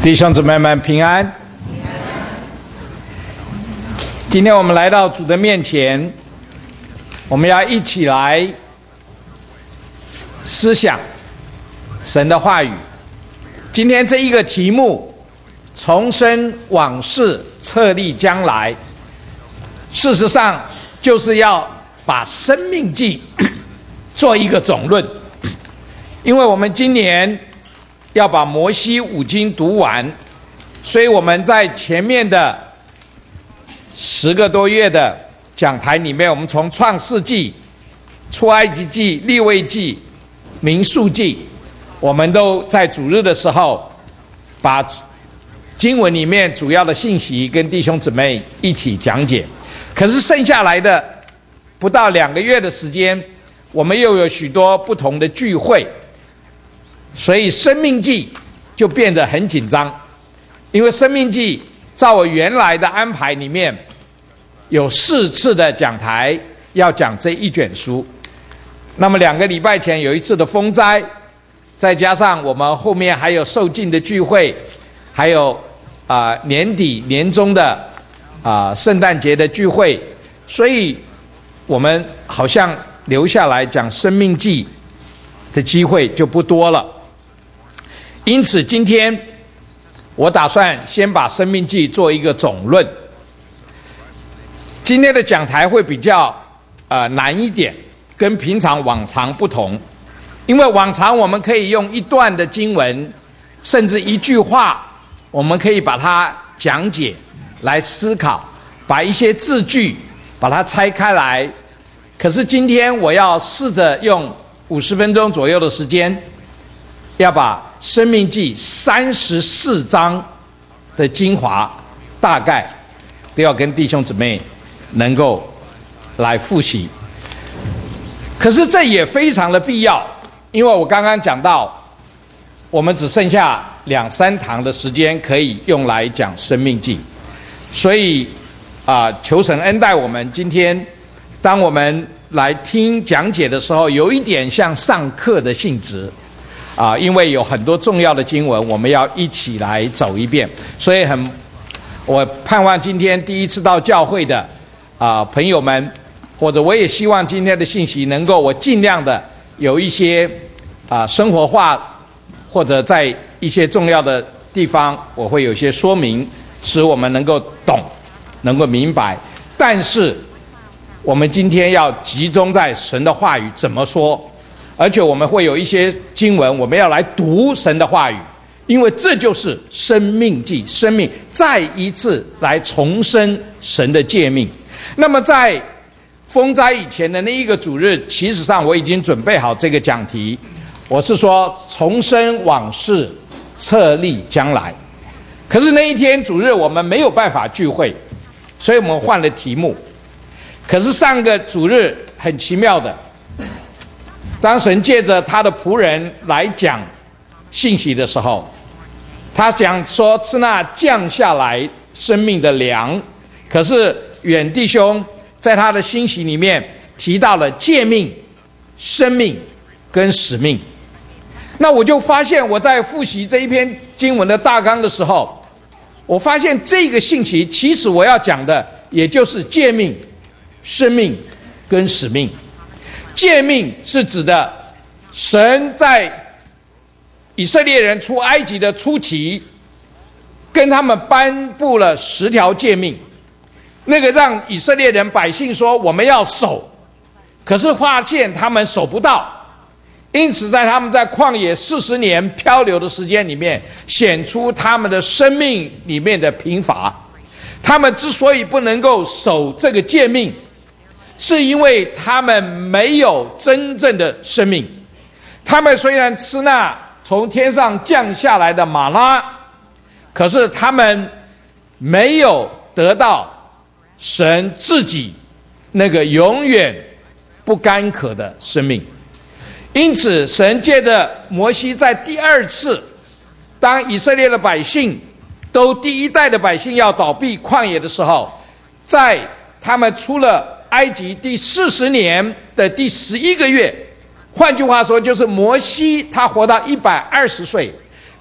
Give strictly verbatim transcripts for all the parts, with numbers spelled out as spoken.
弟兄姊妹们平安。今天我们来到主的面前，我们要一起来思想神的话语。今天这一个题目，重生往事，策立将来，事实上就是要把生命记做一个总论。因为我们今年要把摩西五经读完，所以我们在前面的十个多月的讲台里面，我们从创世纪、出埃及记、利未记、民数记，我们都在主日的时候把经文里面主要的信息跟弟兄姊妹一起讲解。可是剩下来的不到两个月的时间，我们又有许多不同的聚会，所以生命记就变得很紧张。因为生命记照我原来的安排里面，有四次的讲台要讲这一卷书。那么两个礼拜前有一次的风灾，再加上我们后面还有受浸的聚会，还有啊、呃、年底年终的啊、呃、圣诞节的聚会，所以我们好像留下来讲生命记的机会就不多了。因此今天我打算先把生命记做一个总论。今天的讲台会比较呃难一点，跟平常往常不同。因为往常我们可以用一段的经文，甚至一句话，我们可以把它讲解来思考，把一些字句把它拆开来。可是今天我要试着用五十分钟左右的时间，要把生命记三十四章的精华大概都要跟弟兄姊妹能够来复习。可是这也非常的必要，因为我刚刚讲到我们只剩下两三堂的时间可以用来讲生命记，所以啊、呃，求神恩待我们。今天当我们来听讲解的时候，有一点像上课的性质啊，因为有很多重要的经文，我们要一起来走一遍，所以很，我盼望今天第一次到教会的啊朋友们，或者我也希望今天的信息能够我尽量的有一些啊生活化，或者在一些重要的地方我会有一些说明，使我们能够懂，能够明白。但是我们今天要集中在神的话语怎么说。而且我们会有一些经文，我们要来读神的话语，因为这就是生命记，生命再一次来重生神的诫命。那么在风灾以前的那一个主日，其实上我已经准备好这个讲题，我是说重生往事，策立将来。可是那一天主日我们没有办法聚会，所以我们换了题目。可是上个主日很奇妙的，当神借着他的仆人来讲信息的时候，他讲说是那降下来生命的粮。可是远弟兄在他的信息里面提到了诫命、生命跟使命。那我就发现我在复习这一篇经文的大纲的时候，我发现这个信息其实我要讲的也就是诫命、生命跟使命。诫命是指的神在以色列人出埃及的初期，跟他们颁布了十条诫命，那个让以色列人百姓说我们要守，可是发现他们守不到，因此在他们在旷野四十年漂流的时间里面，显出他们的生命里面的贫乏。他们之所以不能够守这个诫命，是因为他们没有真正的生命。他们虽然吃那从天上降下来的玛拉，可是他们没有得到神自己那个永远不干渴的生命。因此神借着摩西在第二次，当以色列的百姓都第一代的百姓要倒闭旷野的时候，在他们出了埃及第四十年的第十一个月，换句话说就是摩西他活到一百二十岁，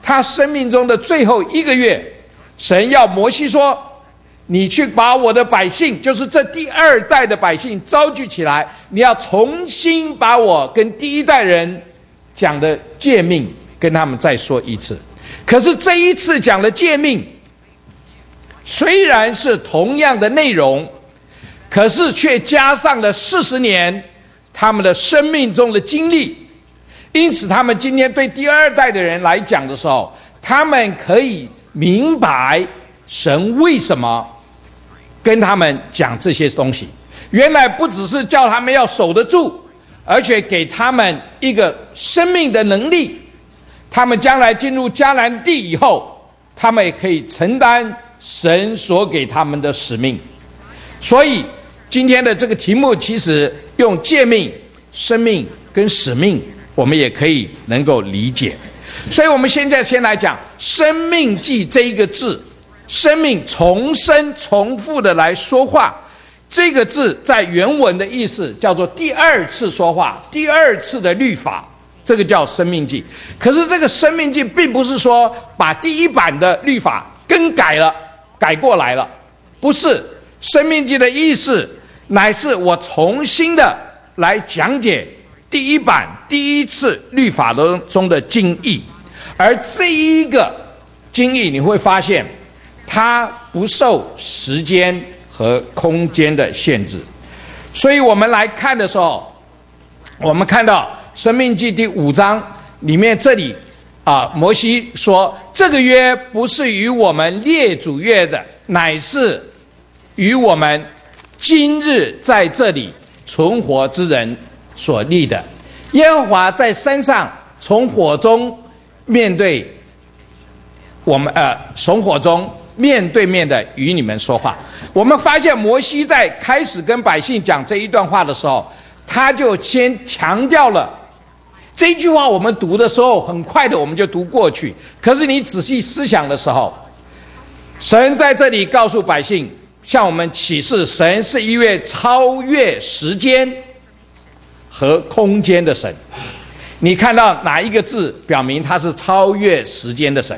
他生命中的最后一个月，神要摩西说，你去把我的百姓，就是这第二代的百姓召集起来，你要重新把我跟第一代人讲的诫命跟他们再说一次。可是这一次讲的诫命虽然是同样的内容，可是却加上了四十年他们的生命中的经历。因此他们今天对第二代的人来讲的时候，他们可以明白神为什么跟他们讲这些东西。原来不只是叫他们要守得住，而且给他们一个生命的能力，他们将来进入迦南地以后，他们也可以承担神所给他们的使命。所以今天的这个题目其实用诫命、生命跟使命，我们也可以能够理解。所以我们现在先来讲生命记这一个字，生命重生重复的来说话，这个字在原文的意思叫做第二次说话，第二次的律法，这个叫生命记。可是这个生命记并不是说把第一版的律法更改了，改过来了，不是。生命记的意思乃是我重新的来讲解第一版第一次律法中的经义，而这一个经义你会发现它不受时间和空间的限制。所以我们来看的时候，我们看到生命记第五章里面这里啊，摩西说，这个约不是与我们列祖约的，乃是与我们今日在这里存活之人所立的。耶和华在山上从火中面对我们，呃，从火中面对面的与你们说话。我们发现摩西在开始跟百姓讲这一段话的时候，他就先强调了这一句话。我们读的时候很快的我们就读过去，可是你仔细思想的时候，神在这里告诉百姓，向我们启示神是一位超越时间和空间的神。你看到哪一个字表明他是超越时间的神？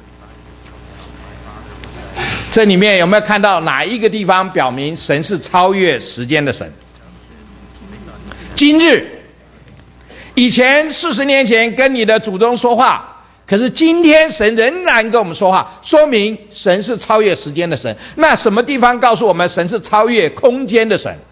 这里面有没有看到哪一个地方表明神是超越时间的神？今日，以前四十年前跟你的祖宗说话，可是今天神仍然跟我们说话，说明神是超越时间的神。那什么地方告诉我们神是超越空间的神？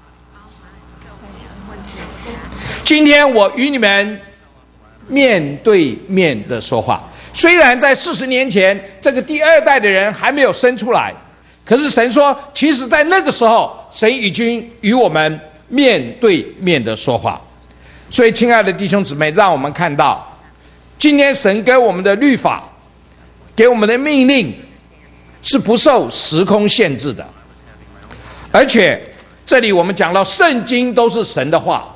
今天我与你们面对面的说话，虽然在四十年前这个第二代的人还没有生出来，可是神说其实在那个时候神已经与我们面对面的说话。所以亲爱的弟兄姊妹，让我们看到今天神给我们的律法，给我们的命令是不受时空限制的。而且这里我们讲到圣经都是神的话，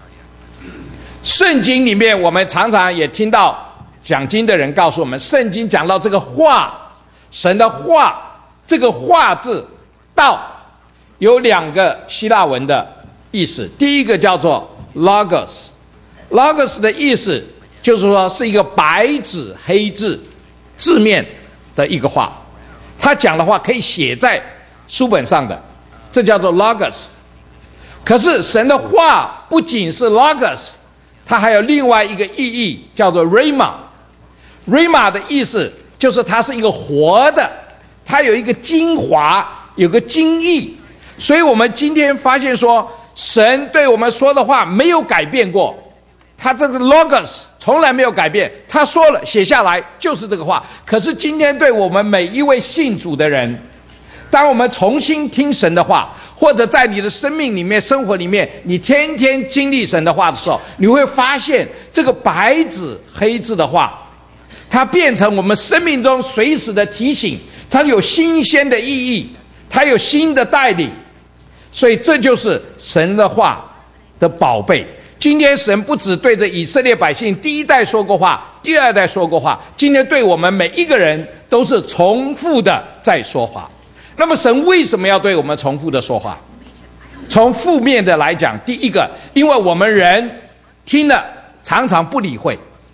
圣经里面我们常常也听到讲经的人告诉我们，圣经讲到这个话，神的话，这个话字道有两个希腊文的意思。第一个叫做 logos， logos 的意思就是说是一个白纸黑字字面的一个话，他讲的话可以写在书本上的，这叫做 logos。 可是神的话不仅是 logos， 它还有另外一个意义叫做 rhema。 rhema 的意思就是它是一个活的，它有一个精华，有个精义。所以我们今天发现说神对我们说的话没有改变过，他这个 logos 从来没有改变，他说了写下来就是这个话。可是今天对我们每一位信主的人，当我们重新听神的话，或者在你的生命里面生活里面你天天经历神的话的时候，你会发现这个白纸黑字的话，它变成我们生命中随时的提醒，它有新鲜的意义，它有新的带领。所以这就是神的话的宝贝。今天神不只对着以色列百姓第一代说过话，第二代说过话，今天对我们每一个人都是重复的在说话。那么神为什么要对我们重复的说话？从负面的来讲，第一个，因为我们人听了常常不理会。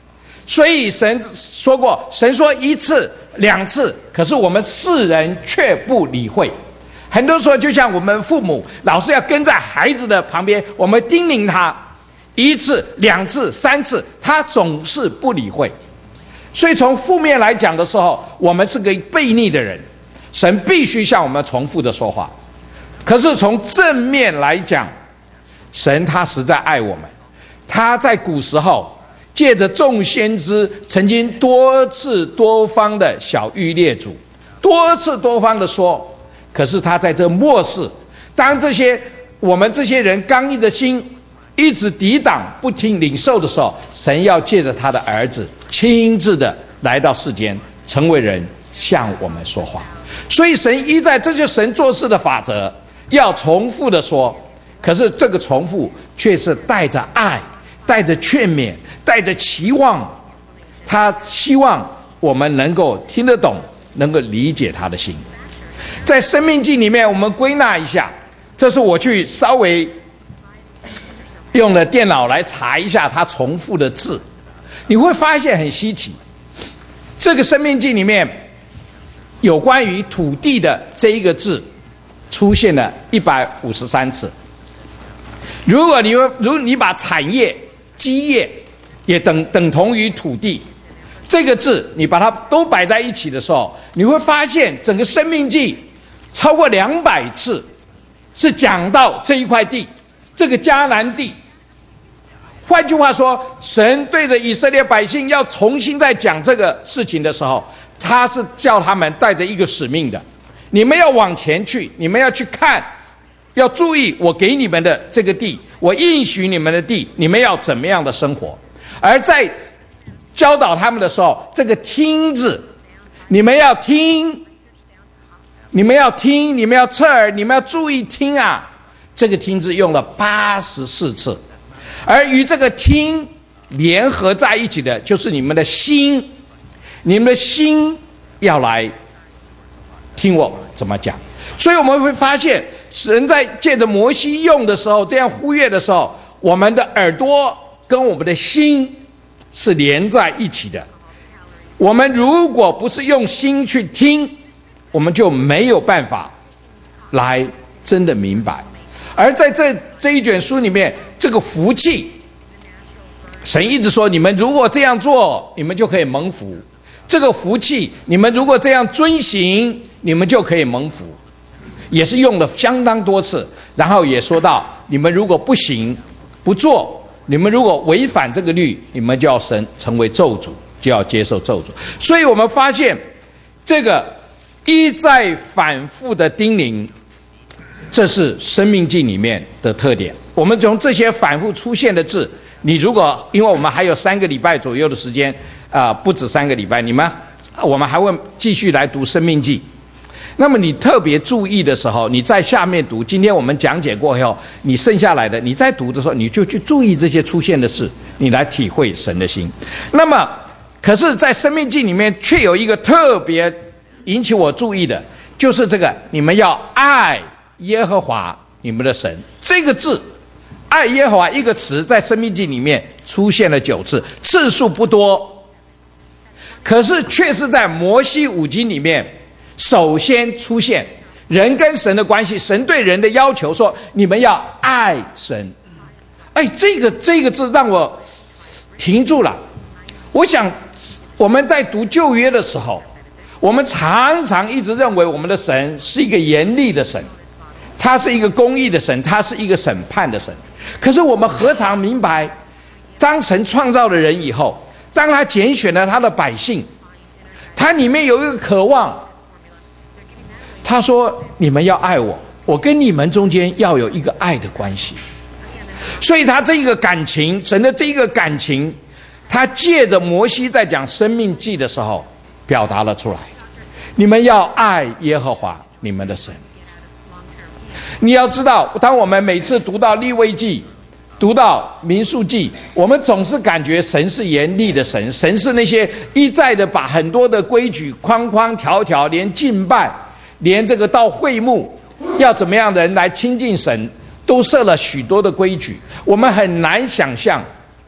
所以神说过，神说一次两次，可是我们世人却不理会。很多时候就像我们父母老是要跟在孩子的旁边，我们叮咛他一次两次三次，他总是不理会。所以从负面来讲的时候，我们是个悖逆的人，神必须向我们重复的说话。可是从正面来讲，神他实在爱我们，他在古时候借着众先知曾经多次多方的晓谕列祖，多次多方的说，可是他在这末世，当这些我们这些人刚硬的心一直抵挡不听领受的时候，神要借着他的儿子亲自的来到世间，成为人向我们说话。所以神依在，这就是神做事的法则，要重复的说，可是这个重复却是带着爱，带着劝勉，带着期望，他希望我们能够听得懂，能够理解他的心。在生命记里面，我们归纳一下，这是我去稍微用了电脑来查一下他重复的字，你会发现很稀奇。这个生命记里面有关于土地的这一个字出现了一百五十三次。如果你如果你把产业基业也等等同于土地这个字，你把它都摆在一起的时候，你会发现整个生命记超过两百次是讲到这一块地，这个迦南地。换句话说，神对着以色列百姓要重新再讲这个事情的时候，他是叫他们带着一个使命的，你们要往前去，你们要去看，要注意我给你们的这个地，我应许你们的地，你们要怎么样的生活。而在教导他们的时候，这个听字，你们要听，你们要听，你们要侧耳，你们要注意听啊，这个听字用了八十四次。而与这个听联合在一起的就是你们的心，你们的心要来听我怎么讲。所以我们会发现，神在借着摩西用的时候，这样呼吁的时候，我们的耳朵跟我们的心是连在一起的。我们如果不是用心去听，我们就没有办法来真的明白。而在这这一卷书里面，这个福气，神一直说，你们如果这样做，你们就可以蒙福。这个福气，你们如果这样遵行，你们就可以蒙福，也是用了相当多次。然后也说到，你们如果不行不做，你们如果违反这个律，你们就要神成为咒诅，就要接受咒诅。所以我们发现这个一再反复的叮咛，这是生命记里面的特点。我们从这些反复出现的字，你如果因为我们还有三个礼拜左右的时间，啊、呃，不止三个礼拜，你们我们还会继续来读生命记。那么你特别注意的时候，你在下面读，今天我们讲解过后，你剩下来的你在读的时候，你就去注意这些出现的事，你来体会神的心。那么可是在生命记里面却有一个特别引起我注意的，就是这个你们要爱耶和华你们的神。这个字爱耶和华一个词在生命记里面出现了九次，次数不多，可是却是在摩西五经里面首先出现人跟神的关系，神对人的要求说你们要爱神。哎，这个这个字让我停住了。我想我们在读旧约的时候，我们常常一直认为我们的神是一个严厉的神，他是一个公义的神，他是一个审判的神。可是我们何尝明白，当神创造了人以后，当他拣选了他的百姓，他里面有一个渴望，他说你们要爱我，我跟你们中间要有一个爱的关系。所以他这个感情，神的这个感情，他借着摩西在讲生命记的时候表达了出来，你们要爱耶和华你们的神。你要知道，当我们每次读到利未记，读到民数记，我们总是感觉神是严厉的神，神是那些一再的把很多的规矩框框条条，连敬拜，连这个到会幕要怎么样的人来亲近神，都设了许多的规矩。我们很难想象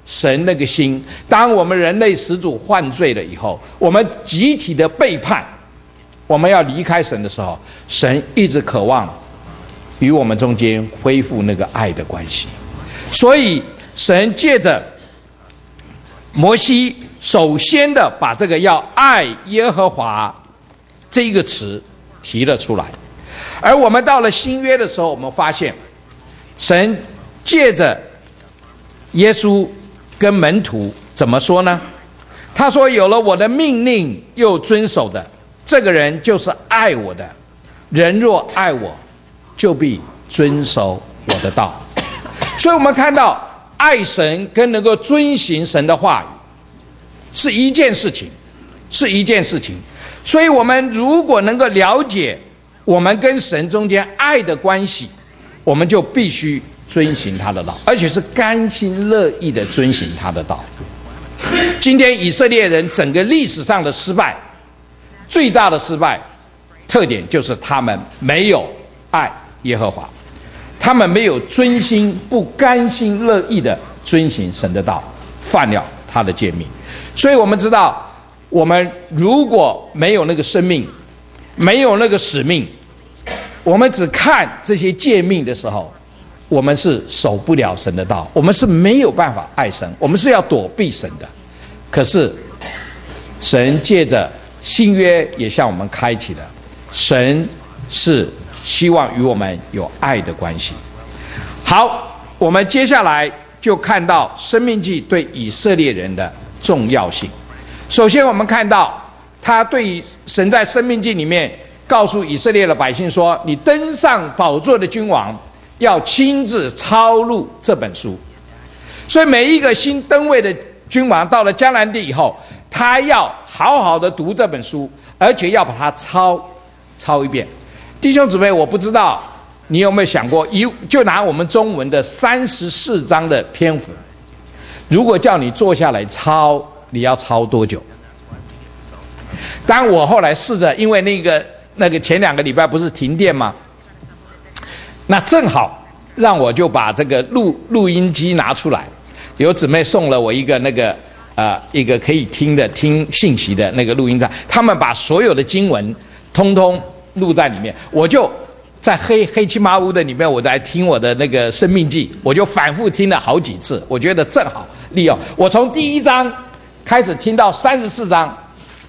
神那个心。当我们人类始祖犯罪了以后，我们集体的背叛，我们要离开神的时候，神一直渴望与我们中间恢复那个爱的关系。所以神借着摩西首先的把这个要爱耶和华这一个词提了出来。而我们到了新约的时候，我们发现神借着耶稣跟门徒怎么说呢？他说，有了我的命令又遵守的，这个人就是爱我的。人若爱我，就必遵守我的道。所以我们看到爱神跟能够遵行神的话语是一件事情，是一件事情。所以我们如果能够了解我们跟神中间爱的关系，我们就必须遵行他的道，而且是甘心乐意的遵行他的道。今天以色列人整个历史上的失败，最大的失败特点就是他们没有爱耶和华，他们没有遵心，不甘心乐意的遵行神的道，犯了他的诫命。所以我们知道，我们如果没有那个生命，没有那个使命，我们只看这些诫命的时候，我们是守不了神的道，我们是没有办法爱神，我们是要躲避神的。可是神借着新约也向我们开启了，神是希望与我们有爱的关系。好，我们接下来就看到申命记对以色列人的重要性。首先我们看到他对神在申命记里面告诉以色列的百姓说，你登上宝座的君王要亲自抄录这本书。所以每一个新登位的君王到了迦南地以后，他要好好的读这本书，而且要把它抄抄一遍。弟兄姊妹，我不知道你有没有想过，一就拿我们中文的三十四章的篇幅，如果叫你坐下来抄，你要抄多久？当我后来试着，因为那个那个前两个礼拜不是停电吗？那正好让我就把这个录录音机拿出来，有姊妹送了我一个那个呃一个可以听的听信息的那个录音站，他们把所有的经文通通录在里面，我就在黑黑漆麻乌的里面，我在听我的那个生命记，我就反复听了好几次，我觉得正好利用。我从第一章开始听到三十四章，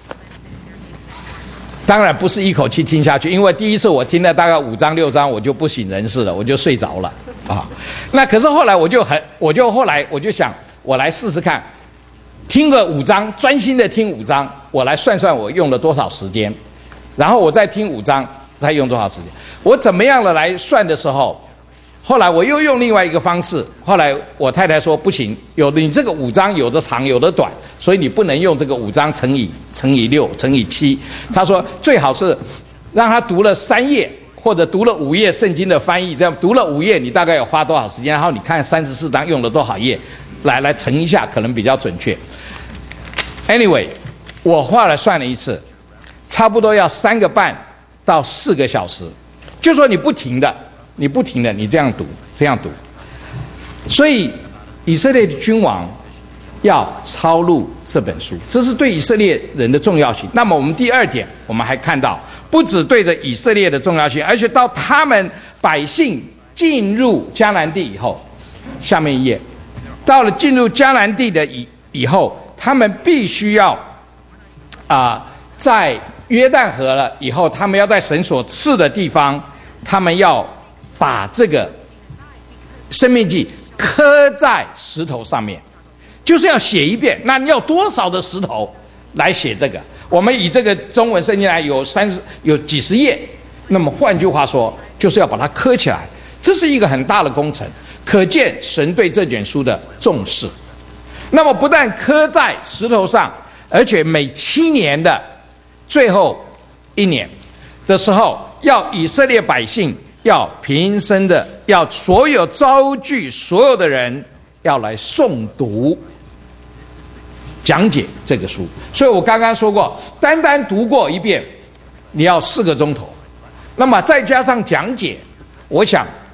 当然不是一口气听下去，因为第一次我听了大概五章六章，我就不省人事了，我就睡着了啊。那可是后来我就很，我就后来我就想，我来试试看，听个五章，专心的听五章，我来算算我用了多少时间，然后我再听五章，再用多少时间。我怎么样的来算的时候，后来我又用另外一个方式。后来我太太说不行，有的你这个五章有的长有的短，所以你不能用这个五章乘以乘以六乘以七。她说最好是让他读了三页或者读了五页圣经的翻译，这样读了五页你大概有花多少时间，然后你看三十四章用了多少页，来来乘一下可能比较准确。Anyway， 我后来算了一次，差不多要三个半到四个小时，就说你不停的你不停的你这样读这样读。所以以色列的君王要抄录这本书，这是对以色列人的重要性。那么我们第二点，我们还看到不只对着以色列的重要性，而且到他们百姓进入迦南地以后，下面一页，到了进入迦南地的以以后，他们必须要啊、呃，在约旦河了以后，他们要在神所赐的地方，他们要把这个申命记刻在石头上面，就是要写一遍。那你要多少的石头来写这个？我们以这个中文圣经来，有三十有几十页，那么换句话说，就是要把它刻起来，这是一个很大的工程，可见神对这卷书的重视。那么不但刻在石头上，而且每七年的最后一年的时候，要以色列百姓要平生的，要所有招聚所有的人要来诵读讲解这个书。所以我刚刚说过，单单读过一遍你要四个钟头，那么再加上讲解，我想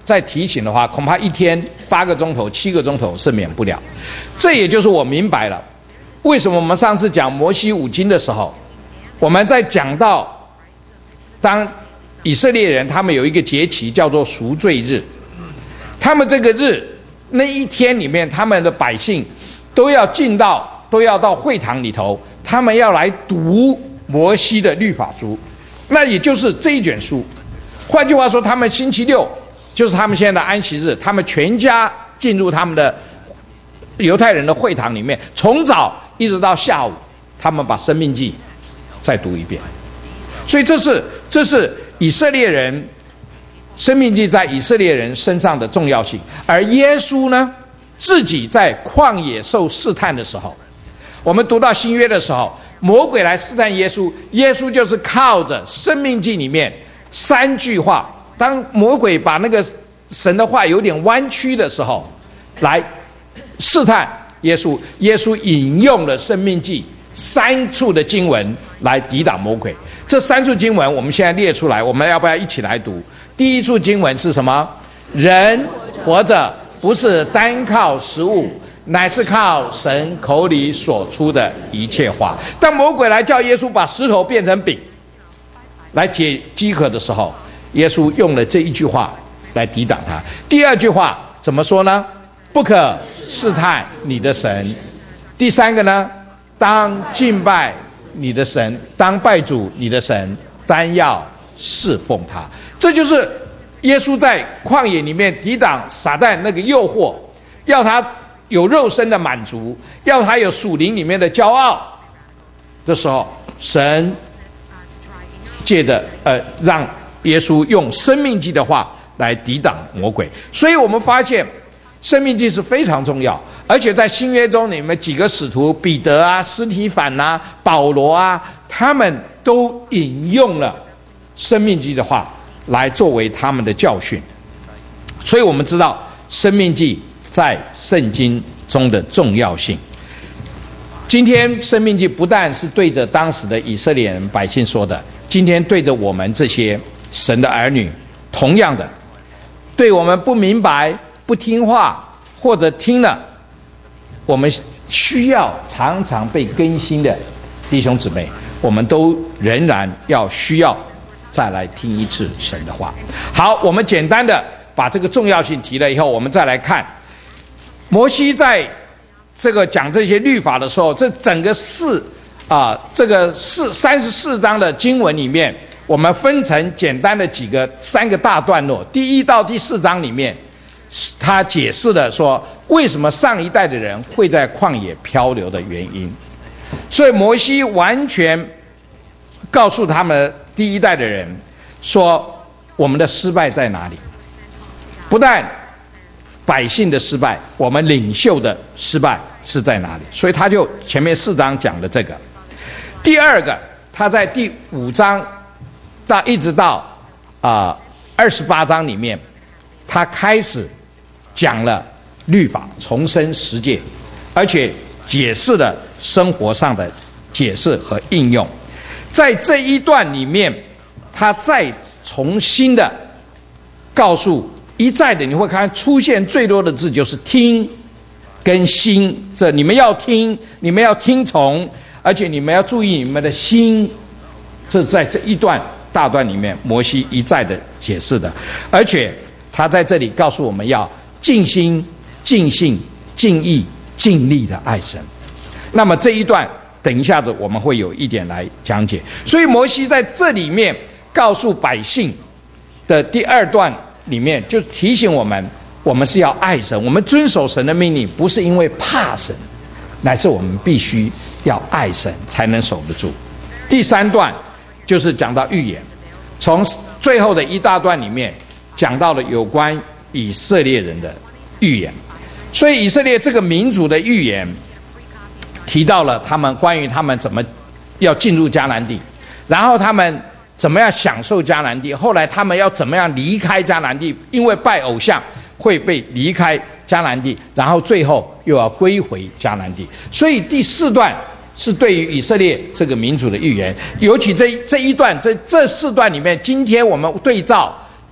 再提醒的话，恐怕一天八个钟头、七个钟头是免不了。这也就是我明白了，为什么我们上次讲摩西五经的时候，我们在讲到当以色列人他们有一个节期叫做赎罪日，他们这个日那一天里面，他们的百姓都要进到都要到会堂里头，他们要来读摩西的律法书，那也就是这一卷书。换句话说，他们星期六就是他们现在的安息日，他们全家进入他们的犹太人的会堂里面，从早一直到下午，他们把申命记再读一遍。所以这是这是以色列人申命记在以色列人身上的重要性。而耶稣呢，自己在旷野受试探的时候，我们读到新约的时候，魔鬼来试探耶稣，耶稣就是靠着申命记里面三句话，当魔鬼把那个神的话有点弯曲的时候，来试探耶稣，耶稣引用了申命记三处的经文来抵挡魔鬼。这三处经文我们现在列出来，我们要不要一起来读？第一处经文是什么？人活着不是单靠食物，乃是靠神口里所出的一切话。当魔鬼来叫耶稣把石头变成饼来解饥渴的时候，耶稣用了这一句话来抵挡他。第二句话怎么说呢？不可试探你的神。第三个呢？当敬拜你的神，当拜主你的神，单要侍奉他。这就是耶稣在旷野里面抵挡撒旦那个诱惑，要他有肉身的满足，要他有属灵里面的骄傲的时候，神借着呃让耶稣用生命记的话来抵挡魔鬼。所以我们发现生命记是非常重要，而且在新约中，你们几个使徒彼得啊、司提反啊、保罗啊，他们都引用了生命记的话来作为他们的教训。所以我们知道生命记在圣经中的重要性。今天生命记不但是对着当时的以色列人百姓说的，今天对着我们这些神的儿女，同样的，对我们不明白、不听话，或者听了我们需要常常被更新的弟兄姊妹，我们都仍然要需要再来听一次神的话。好，我们简单的把这个重要性提了以后，我们再来看摩西在这个讲这些律法的时候，这整个四啊、呃、这个四三十四章的经文里面，我们分成简单的几个三个大段落。第一到第四章里面，他解释了说为什么上一代的人会在旷野漂流的原因。所以摩西完全告诉他们第一代的人说，我们的失败在哪里？不但百姓的失败，我们领袖的失败是在哪里？所以他就前面四章讲了这个。第二个，他在第五章到一直到啊二十八章里面，他开始讲了律法，重申十诫，而且解释了生活上的解释和应用。在这一段里面，他再重新的告诉一再的，你会看出现最多的字就是听跟心，这你们要听，你们要听从，而且你们要注意你们的心。这在这一段大段里面，摩西一再的解释的，而且他在这里告诉我们要尽心、尽性、尽意、尽力的爱神。那么这一段等一下子我们会有一点来讲解。所以摩西在这里面告诉百姓的第二段里面，就提醒我们，我们是要爱神，我们遵守神的命令，不是因为怕神，乃是我们必须要爱神才能守得住。第三段就是讲到预言，从最后的一大段里面讲到了有关以色列人的预言。所以以色列这个民族的预言提到了他们关于他们怎么要进入迦南地，然后他们怎么样享受迦南地，后来他们要怎么样离开迦南地，因为拜偶像会被离开迦南地，然后最后又要归回迦南地。所以第四段是对于以色列这个民族的预言，尤其这这一段这这四段里面，今天我们对照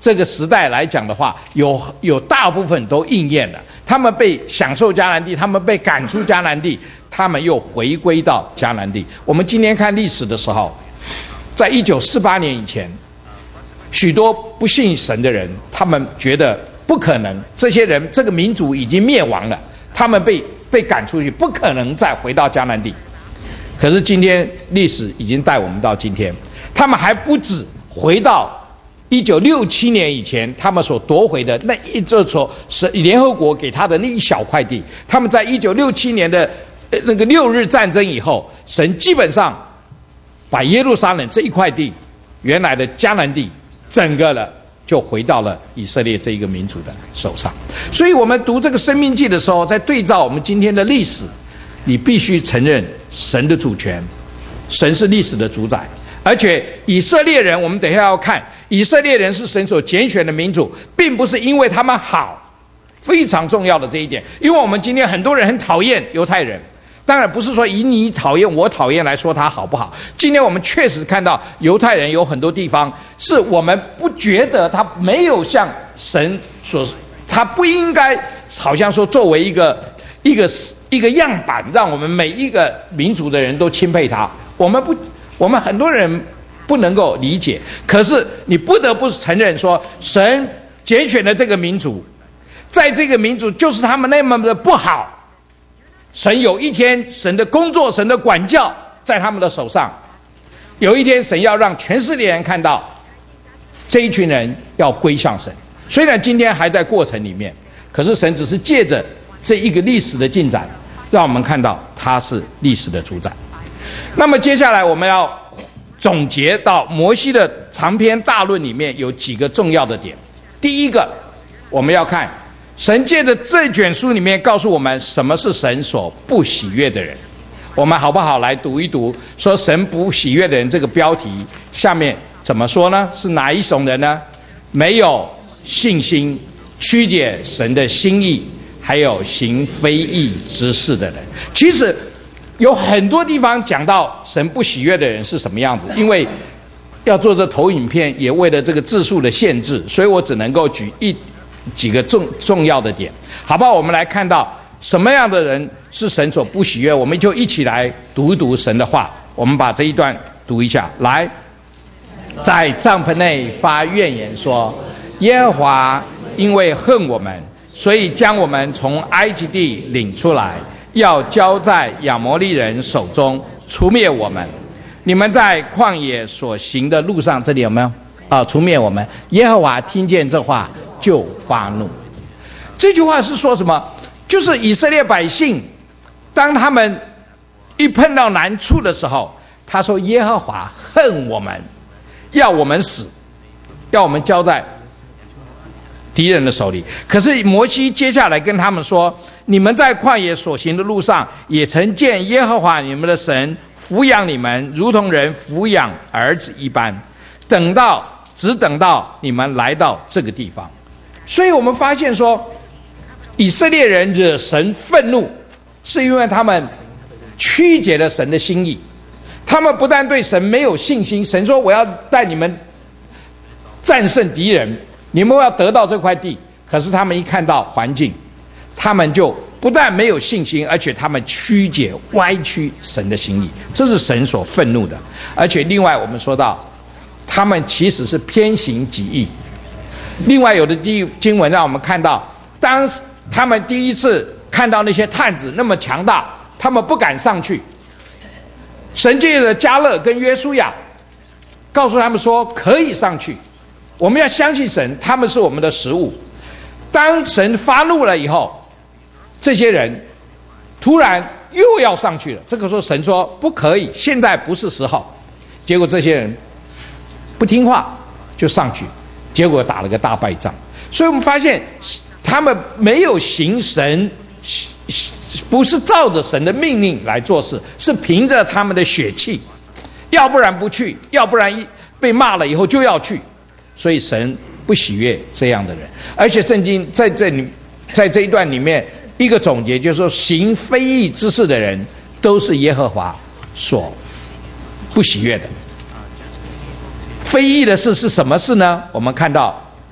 这个时代来讲的话，有有大部分都应验了。他们被享受迦南地，他们被赶出迦南地，他们又回归到迦南地。我们今天看历史的时候，在一九四八年以前，许多不信神的人，他们觉得不可能，这些人这个民族已经灭亡了，他们被被赶出去，不可能再回到迦南地。可是今天历史已经带我们到今天，他们还不止回到一九六七年以前他们所夺回的那一这所是联合国给他的那一小块地，他们在一九六七年的那个六日战争以后，神基本上把耶路撒冷这一块地，原来的迦南地，整个了就回到了以色列这一个民族的手上。所以我们读这个申命记的时候，在对照我们今天的历史，你必须承认神的主权，神是历史的主宰。而且以色列人，我们等一下要看，以色列人是神所拣选的民族，并不是因为他们好，非常重要的这一点。因为我们今天很多人很讨厌犹太人，当然不是说以你讨厌我讨厌来说他好不好。今天我们确实看到犹太人有很多地方是我们不觉得他没有像神所，他不应该好像说作为一个一个一个样板，让我们每一个民族的人都钦佩他。我们不。我们很多人不能够理解，可是你不得不承认说，神拣选的这个民族，在这个民族就是他们那么的不好，神有一天神的工作，神的管教在他们的手上，有一天神要让全世界人看到这一群人要归向神。虽然今天还在过程里面，可是神只是借着这一个历史的进展，让我们看到他是历史的主宰。那么接下来我们要总结到摩西的长篇大论里面有几个重要的点。第一个，我们要看神借着这卷书里面告诉我们什么是神所不喜悦的人。我们好不好来读一读说神不喜悦的人这个标题下面怎么说呢？是哪一种人呢？没有信心，曲解神的心意，还有行非义之事的人。其实有很多地方讲到神不喜悦的人是什么样子，因为要做这投影片，也为了这个字数的限制，所以我只能够举一几个重重要的点，好不好？我们来看到什么样的人是神所不喜悦，我们就一起来读一读神的话。我们把这一段读一下，来，在帐篷内发怨言说，耶和华因为恨我们，所以将我们从埃及地领出来，要交在亚摩利人手中，除灭我们。你们在旷野所行的路上，这里有没有啊？除灭我们。耶和华听见这话就发怒。这句话是说什么？就是以色列百姓，当他们一碰到难处的时候，他说耶和华恨我们，要我们死，要我们交在敌人的手里。可是摩西接下来跟他们说，你们在旷野所行的路上，也曾见耶和华你们的神抚养你们，如同人抚养儿子一般，等到只等到你们来到这个地方。所以我们发现说，以色列人惹神愤怒，是因为他们曲解了神的心意。他们不但对神没有信心，神说我要带你们战胜敌人，你们要得到这块地，可是他们一看到环境，他们就不但没有信心，而且他们曲解歪曲神的心意，这是神所愤怒的。而且另外我们说到，他们其实是偏行己意。另外有的经文让我们看到，当他们第一次看到那些探子那么强大，他们不敢上去。神借着迦勒跟约书亚告诉他们说可以上去，我们要相信神，他们是我们的食物。当神发怒了以后，这些人突然又要上去了，这个时候神说不可以，现在不是时候。结果这些人不听话就上去，结果打了个大败仗。所以我们发现他们没有行神，不是照着神的命令来做事，是凭着他们的血气，要不然不去，要不然一被骂了以后就要去。所以神不喜悦这样的人。而且圣经在这里，在这一段里面一个总结，就是说行非义之事的人都是耶和华所不喜悦的。非义的事是什么事呢？我们看到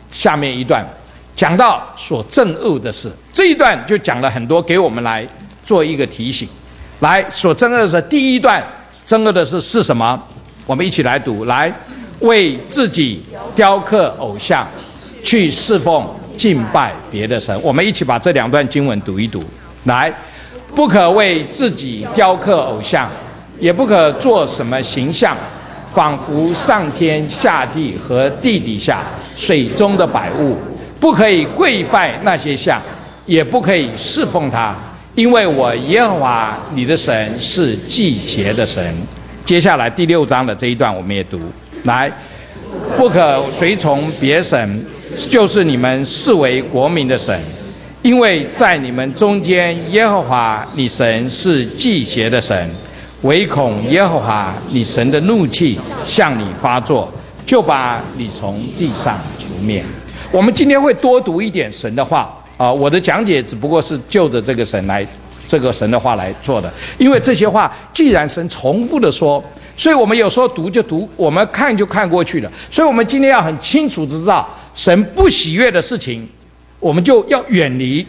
下面一段讲到所憎恶的事，这一段就讲了很多，给我们来做一个提醒。来，所憎恶的是第一段，憎恶的是是什么？我们一起来读。来，为自己雕刻偶像，去侍奉敬拜别的神。我们一起把这两段经文读一读。来，不可为自己雕刻偶像，也不可做什么形象，仿佛上天下地和地底下水中的百物，不可以跪拜那些像，也不可以侍奉他，因为我耶和华你的神是忌邪的神。接下来第六章的这一段我们也读。来，不可随从别神，就是你们视为国民的神，因为在你们中间耶和华你神是忌邪的神，唯恐耶和华你神的怒气向你发作，就把你从地上除灭。我们今天会多读一点神的话啊、呃，我的讲解只不过是就着这个神来这个神的话来做的，因为这些话既然神重复的说，所以我们有时候读就读，我们看就看过去了。所以我们今天要很清楚知道，神不喜悦的事情，我们就要远离。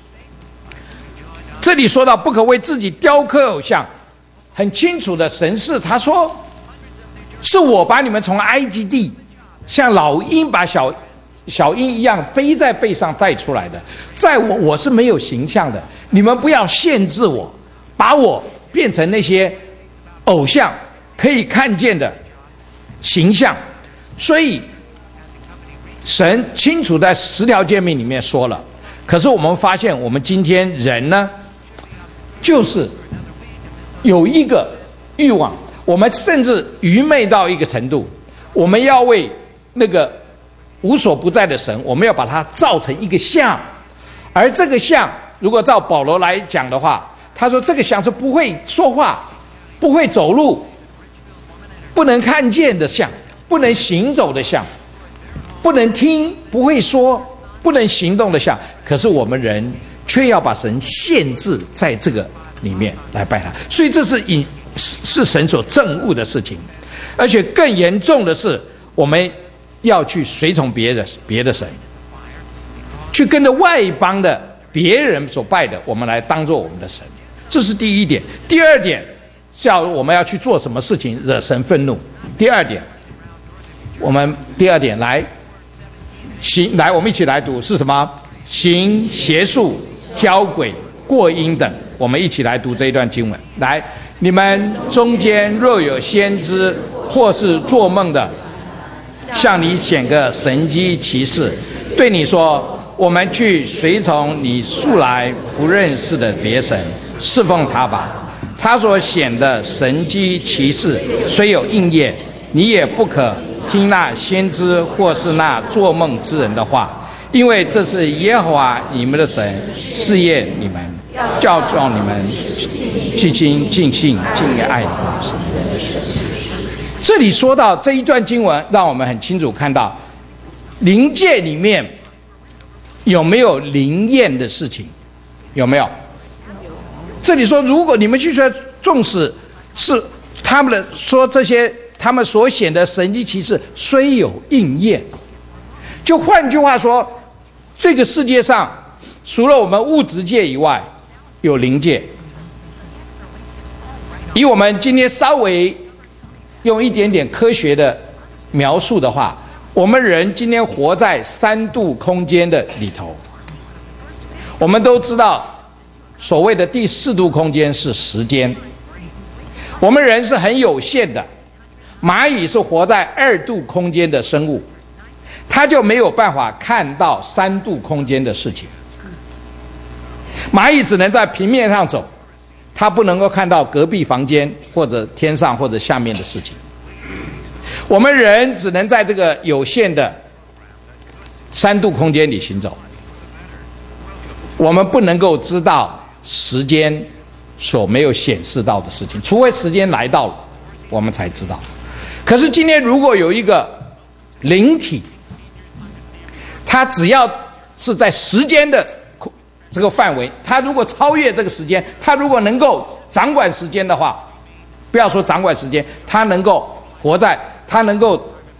这里说到不可为自己雕刻偶像，很清楚的神是他说，是我把你们从埃及地像老鹰把小小鹰一样背在背上带出来的，在我我是没有形象的，你们不要限制我，把我变成那些偶像可以看见的形象。所以神清楚在十条诫命里面说了，可是我们发现我们今天人呢，就是有一个欲望，我们甚至愚昧到一个程度，我们要为那个无所不在的神，我们要把它造成一个像。而这个像如果照保罗来讲的话，他说这个像是不会说话，不会走路，不能看见的像，不能行走的像，不能听，不会说，不能行动的像。可是我们人却要把神限制在这个里面来拜他，所以这是引是神所憎恶的事情。而且更严重的是，我们要去随从别的别的神，去跟着外邦的别人所拜的，我们来当作我们的神。这是第一点。第二点，叫我们要去做什么事情惹神愤怒。第二点，我们第二点来行来，我们一起来读是什么？行邪术、交鬼、过阴等。我们一起来读这一段经文。来，你们中间若有先知或是做梦的，向你显个神迹奇事，对你说，我们去随从你素来不认识的别神，侍奉他吧。他所显的神迹奇事虽有应验，你也不可听那先知或是那做梦之人的话，因为这是耶和华你们的神试验你们，叫叫你们尽心尽性尽爱你们的神。这里说到这一段经文，让我们很清楚看到灵界里面有没有灵验的事情，有没有？这里说，如果你们去说，纵使是他们的说这些他们所显的神迹奇事虽有应验，就换句话说，这个世界上除了我们物质界以外，有灵界。以我们今天稍微用一点点科学的描述的话，我们人今天活在三度空间的里头。我们都知道，所谓的第四度空间是时间。我们人是很有限的，蚂蚁是活在二度空间的生物，它就没有办法看到三度空间的事情。蚂蚁只能在平面上走，它不能够看到隔壁房间或者天上或者下面的事情。我们人只能在这个有限的三度空间里行走，我们不能够知道时间所没有显示到的事情，除非时间来到了，我们才知道。可是今天如果有一个灵体，它只要是在时间的这个范围，它如果超越这个时间，它如果能够掌管时间的话，不要说掌管时间，它能够活在，它能够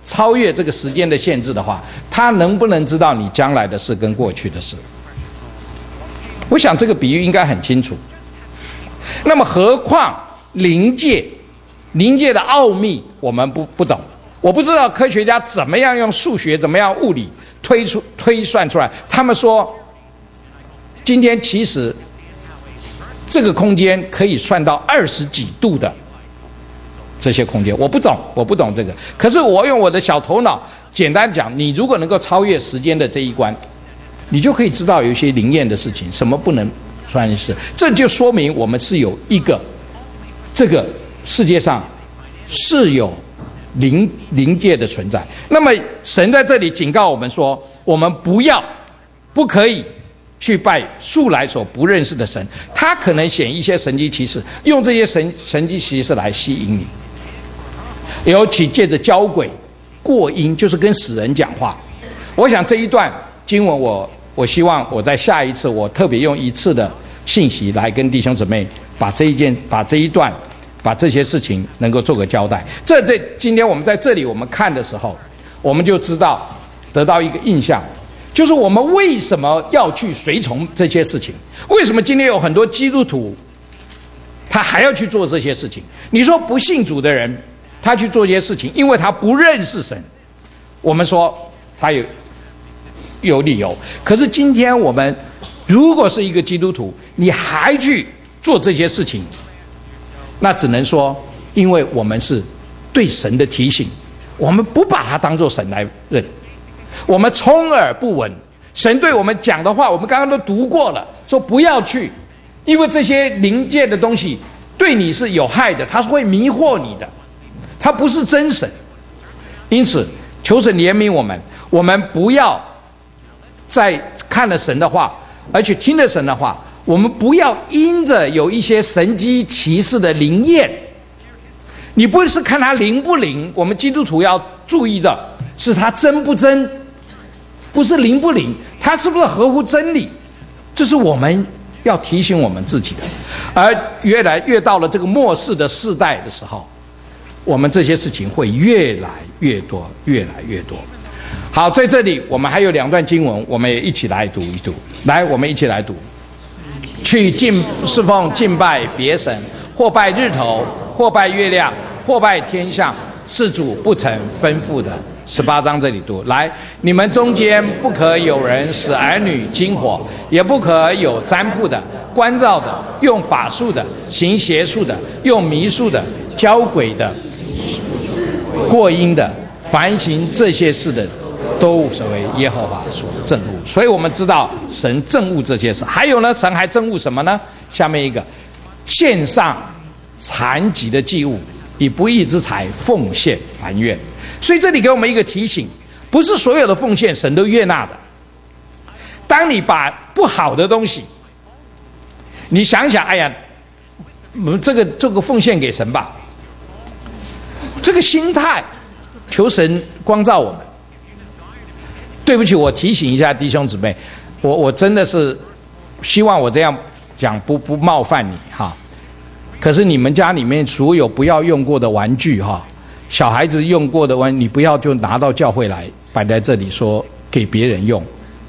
超越这个时间的限制的话，他能不能知道你将来的事跟过去的事？我想这个比喻应该很清楚。那么何况灵界，灵界的奥秘我们不不懂，我不知道科学家怎么样用数学，怎么样物理推出推算出来。他们说，今天其实这个空间可以算到二十几度的这些空间，我不懂，我不懂这个。可是我用我的小头脑，简单讲，你如果能够超越时间的这一关，你就可以知道有一些灵验的事情，什么不能算是。这就说明我们是有一个这个世界上是有灵灵界的存在。那么神在这里警告我们说，我们不要不可以去拜素来所不认识的神，他可能显一些神迹奇事，用这些神神迹奇事来吸引你。尤其借着交鬼过阴，就是跟死人讲话。我想这一段经文我，我我希望我在下一次我特别用一次的信息来跟弟兄姊妹把这一件把这一段把这些事情能够做个交代。这这今天我们在这里我们看的时候，我们就知道得到一个印象，就是我们为什么要去随从这些事情？为什么今天有很多基督徒他还要去做这些事情？你说不信主的人他去做这些事情，因为他不认识神，我们说他有有理由。可是今天我们如果是一个基督徒，你还去做这些事情，那只能说因为我们是对神的提醒，我们不把它当作神来认，我们充耳不闻。神对我们讲的话我们刚刚都读过了，说不要去，因为这些灵界的东西对你是有害的，它是会迷惑你的，它不是真神。因此求神怜悯我们，我们不要再看了神的话而且听了神的话，我们不要因着有一些神迹奇事的灵验，你不是看它灵不灵，我们基督徒要注意的是它真不真，不是灵不灵，它是不是合乎真理，这是我们要提醒我们自己的。而越来越到了这个末世的世代的时候，我们这些事情会越来越多，越来越多。好，在这里我们还有两段经文，我们也一起来读一读。来，我们一起来读。去敬侍奉敬拜别神，或拜日头，或拜月亮，或拜天象，是主不曾吩咐的。十八章这里读。来，你们中间不可有人使儿女经火，也不可有占卜的、观照的、用法术的、行邪术的、用迷术的、交鬼的、过阴的，凡行这些事的，都是为耶和华所憎恶。所以我们知道神憎恶这些事。还有呢，神还憎恶什么呢？下面一个，献上残疾的祭物，以不义之财奉献凡愿。所以这里给我们一个提醒，不是所有的奉献神都悦纳的。当你把不好的东西，你想想，哎呀，这个这个奉献给神吧，这个心态，求神光照我们。对不起，我提醒一下弟兄姊妹，我我真的是希望我这样讲不不冒犯你哈。可是你们家里面所有不要用过的玩具哈，小孩子用过的玩，你不要就拿到教会来摆在这里说给别人用。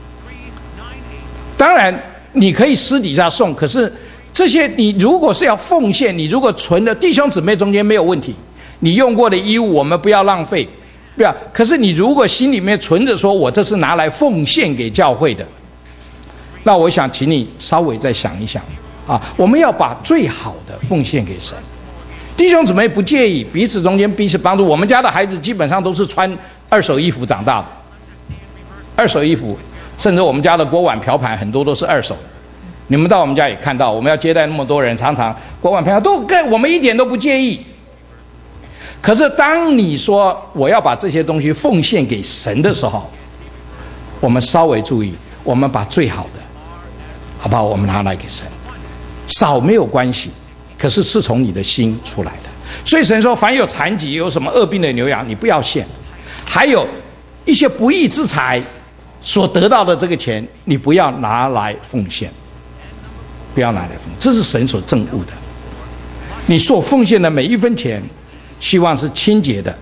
当然你可以私底下送，可是这些你如果是要奉献，你如果存的弟兄姊妹中间没有问题，你用过的衣物我们不要浪费。对啊，可是你如果心里面存着说我这是拿来奉献给教会的，那我想请你稍微再想一想啊，我们要把最好的奉献给神。弟兄姊妹不介意彼此中间彼此帮助，我们家的孩子基本上都是穿二手衣服长大的，二手衣服，甚至我们家的锅碗瓢盘很多都是二手的。你们到我们家也看到，我们要接待那么多人，常常锅碗瓢盘都跟我们一点都不介意。可是当你说我要把这些东西奉献给神的时候，我们稍微注意，我们把最好的好不好，我们拿来给神，少没有关系，可是是从你的心出来的。所以神说凡有残疾有什么恶病的牛羊你不要献，还有一些不义之财所得到的这个钱你不要拿来奉献，不要拿来奉献，这是神所憎恶的。你所奉献的每一分钱希望是清洁的，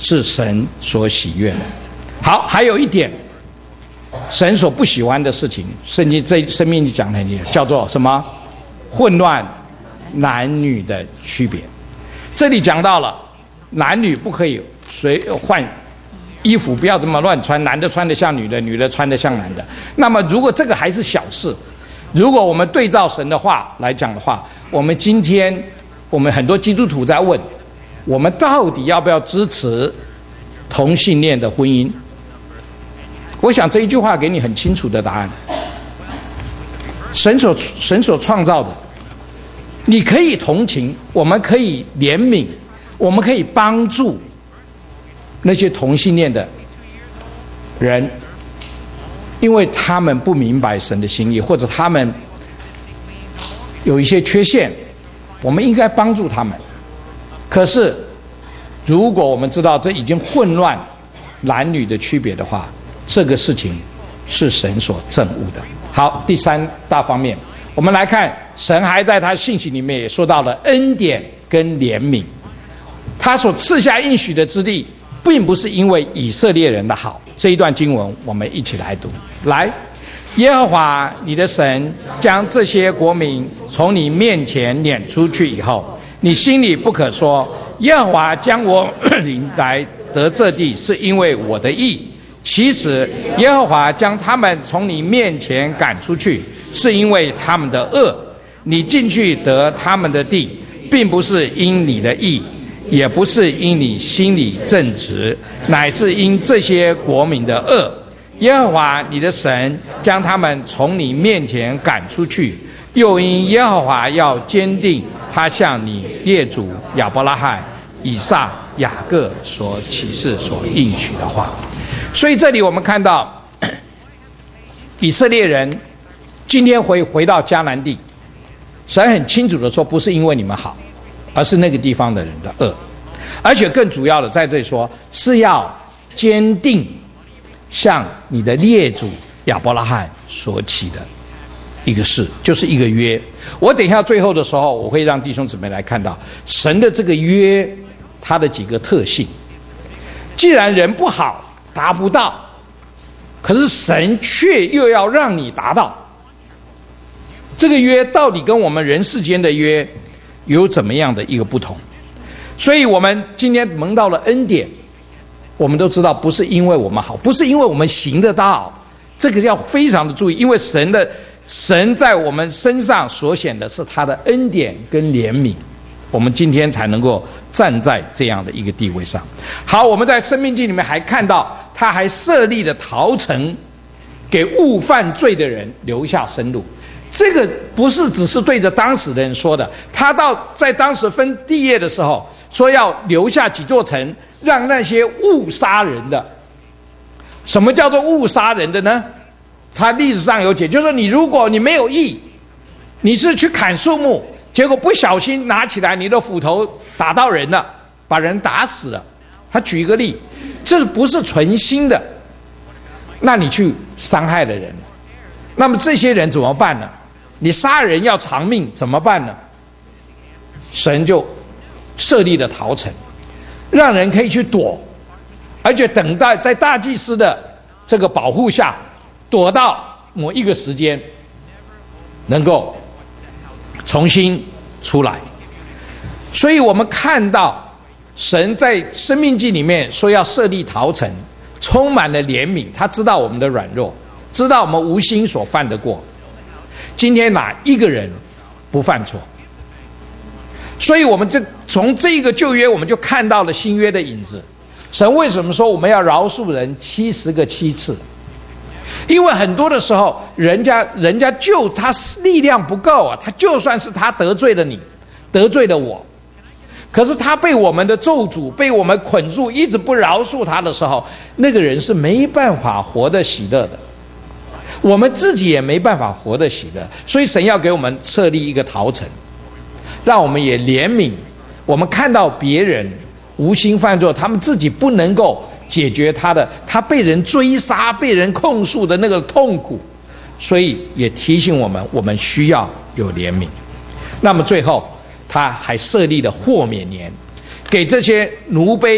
是神所喜悦的。好，还有一点，神所不喜欢的事情，圣经这生命里讲的叫做什么？混乱男女的区别。这里讲到了男女不可以随换衣服，不要这么乱穿，男的穿得像女的，女的穿得像男的。那么如果这个还是小事，如果我们对照神的话来讲的话，我们今天我们很多基督徒在问，我们到底要不要支持同性恋的婚姻？我想这一句话给你很清楚的答案。神所神所创造的，你可以同情，我们可以怜悯，我们可以帮助那些同性恋的人，因为他们不明白神的心意，或者他们有一些缺陷，我们应该帮助他们。可是如果我们知道这已经混乱男女的区别的话，这个事情是神所憎恶的。好，第三大方面，我们来看神还在他信息里面也说到了恩典跟怜悯。他所赐下应许的之地，并不是因为以色列人的好。这一段经文我们一起来读。来，耶和华你的神将这些国民从你面前撵出去以后，你心里不可说，耶和华将我领来得这地是因为我的义，其实耶和华将他们从你面前赶出去是因为他们的恶。你进去得他们的地，并不是因你的义，也不是因你心里正直，乃是因这些国民的恶。耶和华你的神将他们从你面前赶出去，又因耶和华要坚定他向你列祖亚伯拉罕、以撒、雅各所启示所应许的话。所以这里我们看到以色列人今天回回到迦南地，神很清楚的说，不是因为你们好，而是那个地方的人的恶。而且更主要的在这里说，是要坚定向你的列祖亚伯拉罕所起的一个事，就是一个约。我等一下最后的时候，我会让弟兄姊妹来看到神的这个约它的几个特性。既然人不好，达不到，可是神却又要让你达到。这个约到底跟我们人世间的约有怎么样的一个不同？所以我们今天蒙到了恩典，我们都知道不是因为我们好，不是因为我们行得到，这个要非常的注意，因为神的神在我们身上所显的是他的恩典跟怜悯，我们今天才能够站在这样的一个地位上。好，我们在申命记里面还看到他还设立了逃城，给误犯罪的人留下生路。这个不是只是对着当时的人说的，他到在当时分地业的时候说要留下几座城，让那些误杀人的。什么叫做误杀人的呢？他历史上有解，就是说你如果你没有义，你是去砍树木，结果不小心拿起来你的斧头打到人了，把人打死了。他举一个例，这不是存心的，那你去伤害了人，那么这些人怎么办呢？你杀人要偿命怎么办呢？神就设立了逃城，让人可以去躲，而且等待在大祭司的这个保护下，躲到某一个时间能够重新出来。所以我们看到神在申命记里面说要设立逃城，充满了怜悯，他知道我们的软弱，知道我们无心所犯的过。今天哪一个人不犯错？所以我们这从这个旧约我们就看到了新约的影子。神为什么说我们要饶恕人七十个七次？因为很多的时候人家人家就他力量不够啊，他就算是他得罪了你，得罪了我，可是他被我们的咒诅，被我们捆住，一直不饶恕他的时候，那个人是没办法活得喜乐的，我们自己也没办法活得喜乐。所以神要给我们设立一个逃城，让我们也怜悯，我们看到别人无心犯错，他们自己不能够解决他的，他被人追杀、被人控诉的那个痛苦，所以也提醒我们，我们需要有怜悯。那么最后他还设立了豁免年，给这些奴婢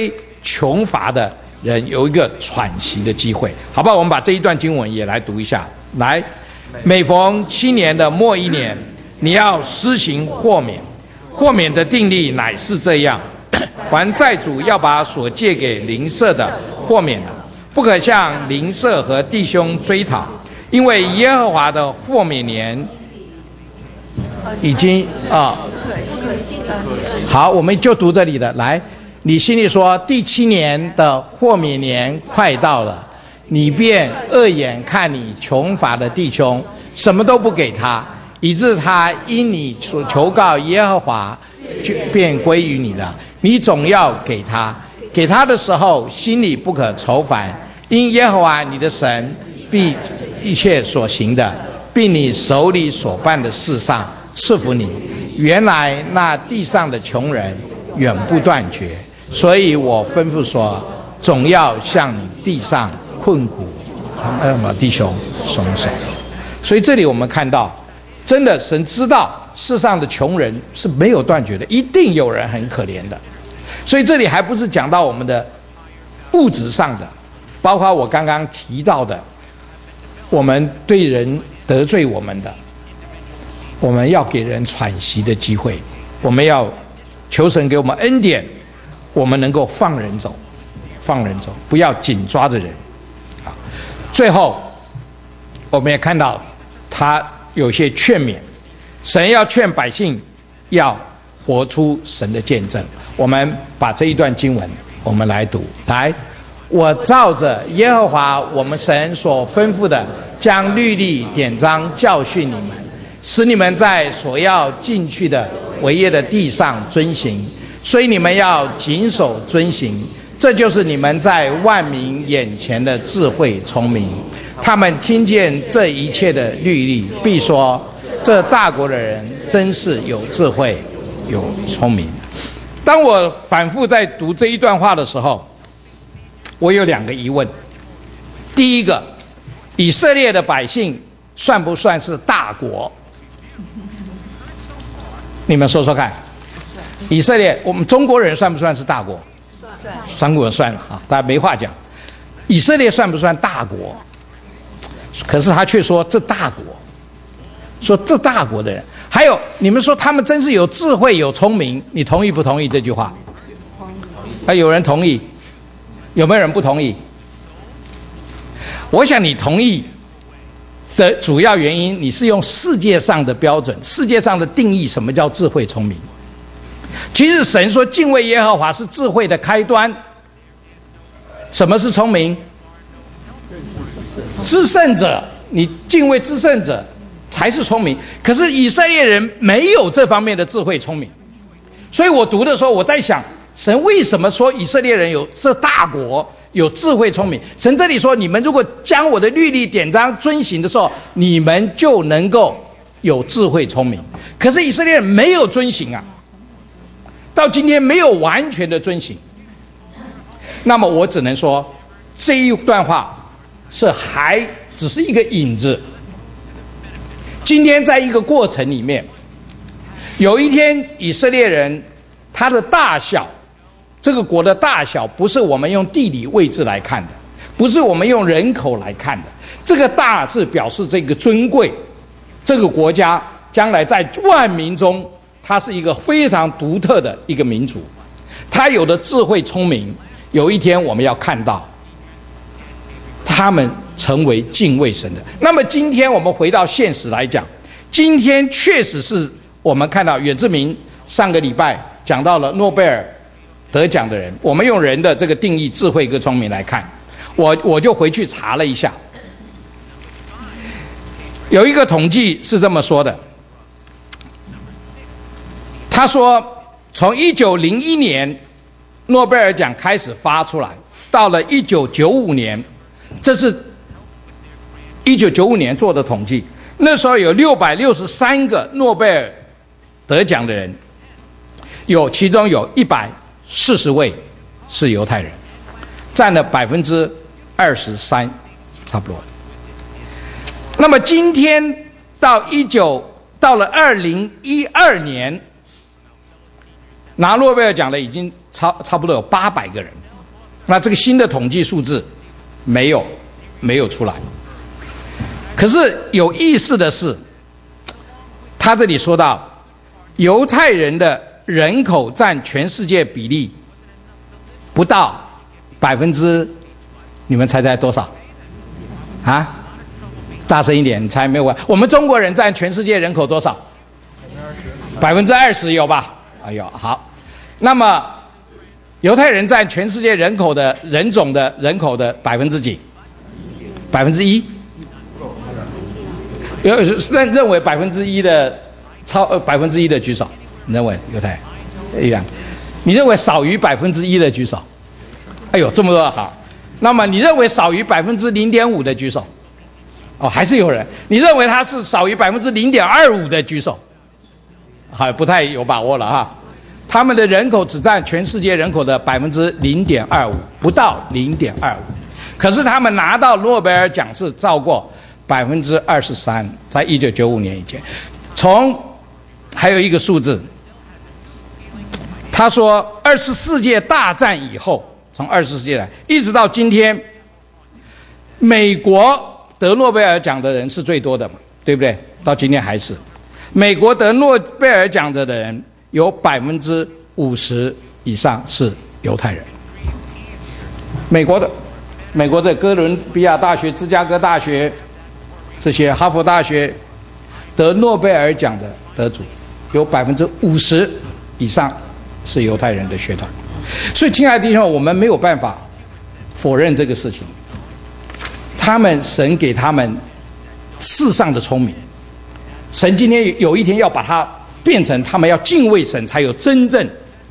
穷乏的人有一个喘息的机会，好不好？我们把这一段经文也来读一下。来，每逢七年的末一年，你要施行豁免。豁免的定例乃是这样：还债主要把所借给邻舍的豁免了，不可向邻舍和弟兄追讨，因为耶和华的豁免年已经啊。好，我们就读这里的。来，你心里说，第七年的豁免年快到了，你便恶眼看你穷乏的弟兄，什么都不给他，以致他因你所求告耶和华，就便归于你了。你总要给他，给他的时候，心里不可愁烦，因耶和华你的神必一切所行的，并你手里所办的事上赐福你。原来那地上的穷人远不断绝，所以我吩咐说，总要向你地上困苦呃弟兄松手。所以这里我们看到，真的神知道世上的穷人是没有断绝的，一定有人很可怜的。所以这里还不是讲到我们的物质上的，包括我刚刚提到的，我们对人得罪我们的，我们要给人喘息的机会，我们要求神给我们恩典，我们能够放人走，放人走，不要紧抓着人。好，最后我们也看到他有些劝勉，神要劝百姓要活出神的见证。我们把这一段经文我们来读。来，我照着耶和华我们神所吩咐的，将律例典章教训你们，使你们在所要进去的为业的地上遵行，所以你们要谨守遵行，这就是你们在万民眼前的智慧聪明。他们听见这一切的律例，必说，这大国的人真是有智慧有聪明。当我反复在读这一段话的时候，我有两个疑问。第一个，以色列的百姓算不算是大国？你们说说看，以色列，我们中国人算不算是大国？算，中国人算了啊，大家没话讲。以色列算不算大国？可是他却说这大国，说这大国的人，还有你们说他们真是有智慧有聪明，你同意不同意这句话？啊，有人同意，有没有人不同意？我想你同意的主要原因，你是用世界上的标准，世界上的定义，什么叫智慧聪明？其实神说敬畏耶和华是智慧的开端。什么是聪明？至圣者，你敬畏至圣者才是聪明。可是以色列人没有这方面的智慧聪明，所以我读的时候我在想，神为什么说以色列人有这大国有智慧聪明？神这里说，你们如果将我的律例典章遵行的时候，你们就能够有智慧聪明。可是以色列人没有遵行啊，到今天没有完全的遵行。那么我只能说，这一段话是还只是一个影子。今天在一个过程里面，有一天以色列人他的大小，这个国的大小不是我们用地理位置来看的，不是我们用人口来看的，这个大是表示这个尊贵，这个国家将来在万民中，它是一个非常独特的一个民族，它有的智慧聪明，有一天我们要看到他们成为敬畏神的。那么今天我们回到现实来讲，今天确实是我们看到远志明上个礼拜讲到了诺贝尔得奖的人，我们用人的这个定义智慧跟聪明来看，我我就回去查了一下，有一个统计是这么说的，他说从一九零一年诺贝尔奖开始发出来，到了一九九五年，这是一九九五年做的统计，那时候有六百六十三个诺贝尔得奖的人，有其中有一百四十位是犹太人，占了百分之二十三，差不多。那么今天到一九到了二零一二年，拿诺贝尔奖的已经差差不多有八百个人， 那这个新的统计数字没有没有出来。可是有意思的是，他这里说到犹太人的人口占全世界比例不到百分之，你们猜猜多少？啊？大声一点，你猜没有？我们中国人占全世界人口多少？百分之二十有吧？哎呦，好。那么犹太人占全世界人口的人种的人口的百分之几？百分之一。有认认为百分之一的超呃百分之一的举手，你认为犹太一样？你认为少于百分之一的举手？哎呦，这么多好。那么你认为少于百分之零点五的举手？哦，还是有人。你认为他是少于百分之零点二五的举手？还不太有把握了哈。他们的人口只占全世界人口的百分之零点二五，不到零点二五。可是他们拿到诺贝尔奖是超过百分之二十三，在一九九五年以前。从还有一个数字，他说二次世界大战以后，从二次世界来一直到今天，美国得诺贝尔奖的人是最多的嘛，对不对？到今天还是美国得诺贝尔奖的人有百分之五十以上是犹太人。美国的，美国的哥伦比亚大学、芝加哥大学。这些哈佛大学得诺贝尔奖的得主，有百分之五十以上是犹太人的血统。所以，亲爱的弟兄，我们没有办法否认这个事情。他们神给他们世上的聪明，神今天有一天要把它变成他们要敬畏神，才有真正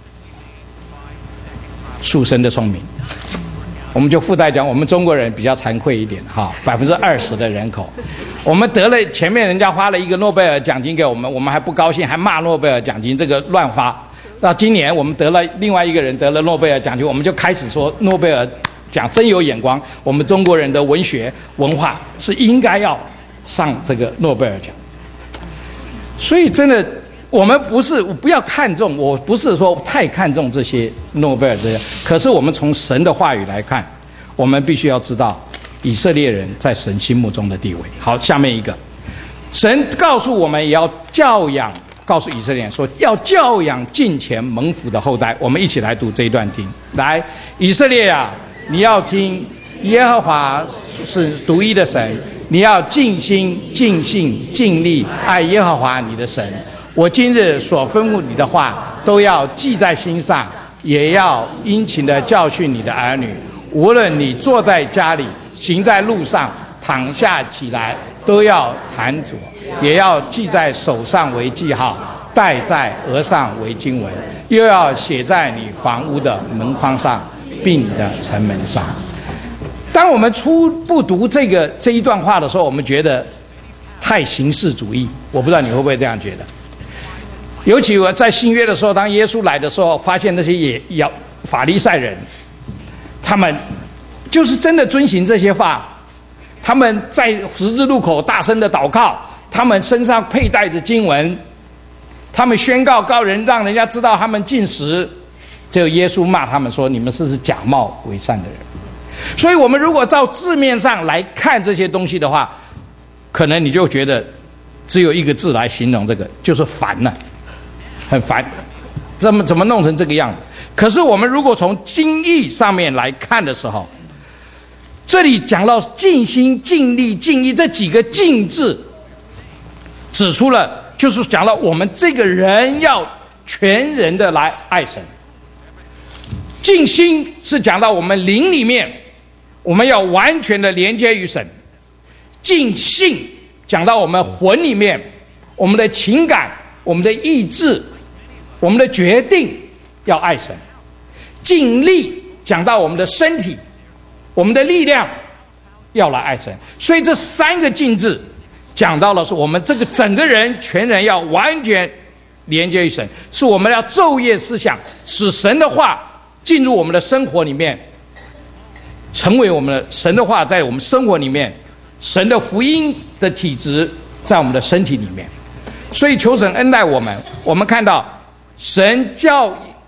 属神的聪明。我们就附带讲，我们中国人比较惭愧一点哈，百分之二十的人口，我们得了前面人家发了一个诺贝尔奖金给我们，我们还不高兴，还骂诺贝尔奖金这个乱发。到今年我们得了另外一个人得了诺贝尔奖金，我们就开始说诺贝尔奖真有眼光，我们中国人的文学文化是应该要上这个诺贝尔奖。所以真的。我们不是不要看重，我不是说太看重这些诺贝尔这些，可是我们从神的话语来看，我们必须要知道以色列人在神心目中的地位。好，下面一个，神告诉我们也要教养，告诉以色列人说要教养敬虔蒙福的后代。我们一起来读这一段经。来，以色列啊，你要听，耶和华是独一的神，你要尽心、尽性、尽力爱耶和华你的神。我今日所吩咐你的话，都要记在心上，也要殷勤地教训你的儿女。无论你坐在家里，行在路上，躺下起来，都要弹着，也要记在手上为记号，戴在额上为经文，又要写在你房屋的门框上，并你的城门上。当我们初步读这个这一段话的时候，我们觉得太形式主义，我不知道你会不会这样觉得。尤其我在新约的时候，当耶稣来的时候，发现那些也要法利赛人，他们就是真的遵行这些话，他们在十字路口大声的祷告，他们身上佩戴着经文，他们宣告告人，让人家知道他们禁食。只有耶稣骂他们说：“你们是是假冒为善的人。”所以，我们如果照字面上来看这些东西的话，可能你就觉得只有一个字来形容这个，就是烦了。很烦，怎么怎么弄成这个样子？可是我们如果从经义上面来看的时候，这里讲到尽心、尽力、尽意这几个“尽”字，指出了就是讲到我们这个人要全人的来爱神。尽心是讲到我们灵里面，我们要完全的连接于神；尽性讲到我们魂里面，我们的情感、我们的意志。我们的决定要爱神，尽力讲到我们的身体，我们的力量要来爱神。所以这三个尽字讲到了是我们这个整个人全人要完全连接于神，是我们要昼夜思想，使神的话进入我们的生活里面，成为我们的神的话在我们生活里面，神的福音的体质在我们的身体里面。所以求神恩待我们，我们看到神叫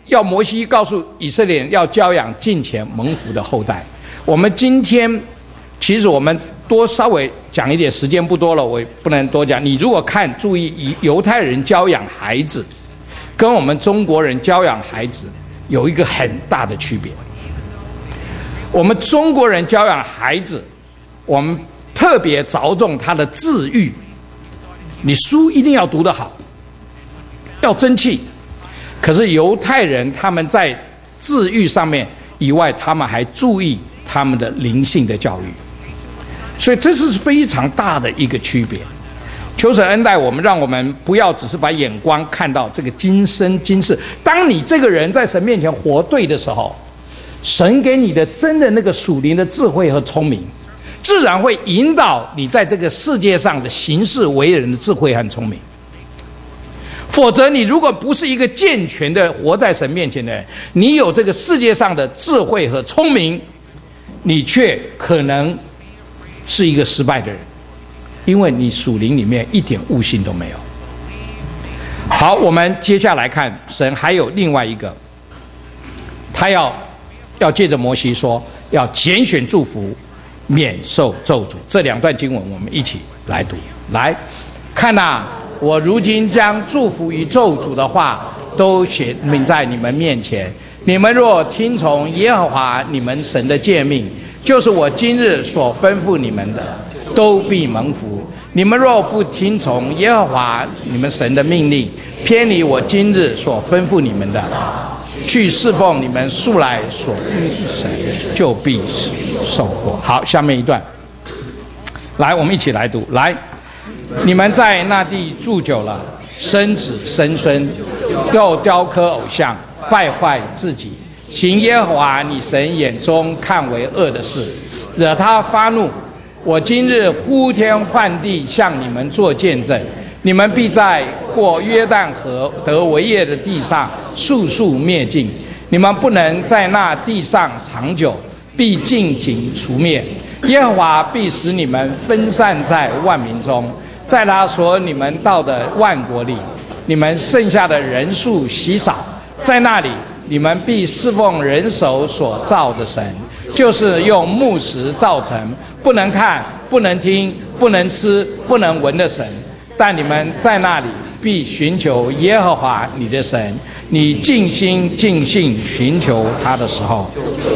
要摩西告诉以色列人要教养敬虔蒙福的后代。我们今天其实我们多稍微讲一点，时间不多了，我也不能多讲。你如果看注意犹太人教养孩子跟我们中国人教养孩子有一个很大的区别。我们中国人教养孩子，我们特别着重他的智育，你书一定要读得好，要争气。可是犹太人他们在智育上面以外，他们还注意他们的灵性的教育，所以这是非常大的一个区别。求神恩待我们，让我们不要只是把眼光看到这个今生今世。当你这个人在神面前活对的时候，神给你的真的那个属灵的智慧和聪明，自然会引导你在这个世界上的行事为人的智慧和聪明。否则你如果不是一个健全的活在神面前的人，你有这个世界上的智慧和聪明，你却可能是一个失败的人，因为你属灵里面一点悟性都没有。好，我们接下来看神还有另外一个，他要要借着摩西说要拣选祝福，免受咒诅。这两段经文我们一起来读。来看啊，我如今将祝福与咒诅的话都写明在你们面前，你们若听从耶和华你们神的诫命，就是我今日所吩咐你们的，都必蒙福。你们若不听从耶和华你们神的命令，偏离我今日所吩咐你们的，去侍奉你们素来所应的神，就必受祸。好，下面一段，来，我们一起来读。来，你们在那地住久了，生子生孙，又雕刻偶像，败坏自己，行耶和华你神眼中看为恶的事，惹他发怒。我今日呼天唤地向你们做见证，你们必在过约旦河得为业的地上速速灭尽，你们不能在那地上长久，必尽尽除灭。耶和华必使你们分散在万民中，在他所你们到的万国里，你们剩下的人数稀少，在那里你们必侍奉人手所造的神，就是用木石造成，不能看，不能听，不能吃，不能闻的神。但你们在那里必寻求耶和华你的神，你尽心尽性寻求他的时候，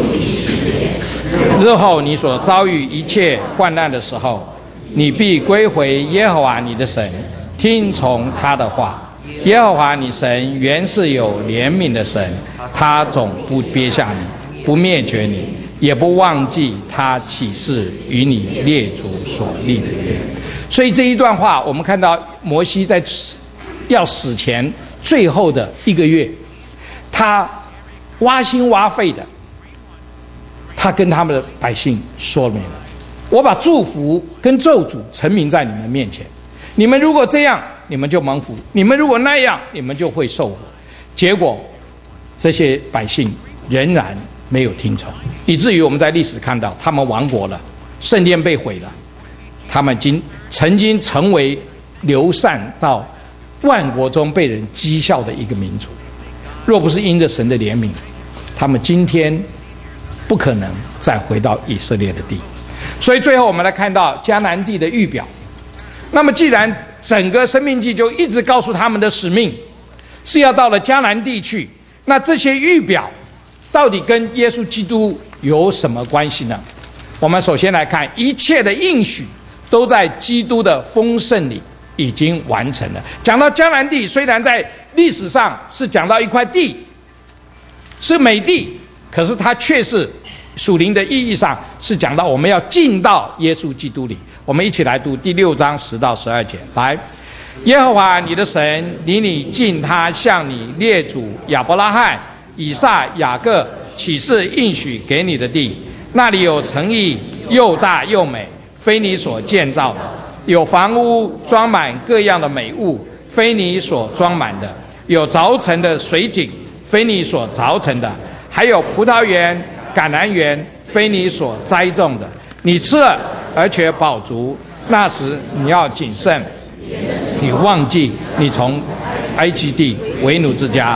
日后你所遭遇一切患难的时候，你必归回耶和华你的神，听从他的话。耶和华你神原是有怜悯的神，他总不撇下你，不灭绝你，也不忘记他起誓与你列祖所立的约。所以这一段话，我们看到摩西在要死前最后的一个月，他挖心挖肺的，他跟他们的百姓说明了：我把祝福跟咒诅陈明在你们面前，你们如果这样，你们就蒙福；你们如果那样，你们就会受祸。结果这些百姓仍然没有听从，以至于我们在历史看到他们亡国了，圣殿被毁了，他们经曾经成为流散到万国中被人讥笑的一个民族。若不是因着神的怜悯，他们今天不可能再回到以色列的地。所以最后我们来看到迦南地的预表。那么既然整个申命记就一直告诉他们的使命是要到了迦南地去，那这些预表到底跟耶稣基督有什么关系呢？我们首先来看，一切的应许都在基督的丰盛里已经完成了。讲到迦南地，虽然在历史上是讲到一块地，是美地，可是它却是属灵的意义上是讲到我们要进到耶稣基督里。我们一起来读第六章十到十二节。来，耶和华你的神领你进他向你列祖亚伯拉罕、以撒、雅各起誓应许给你的地，那里有城邑，又大又美，非你所建造的；有房屋装满各样的美物，非你所装满的；有凿成的水井，非你所凿成的；还有葡萄园、橄榄园，非你所栽种的。你吃了而且饱足，那时你要谨慎，你忘记你从埃及地为奴之家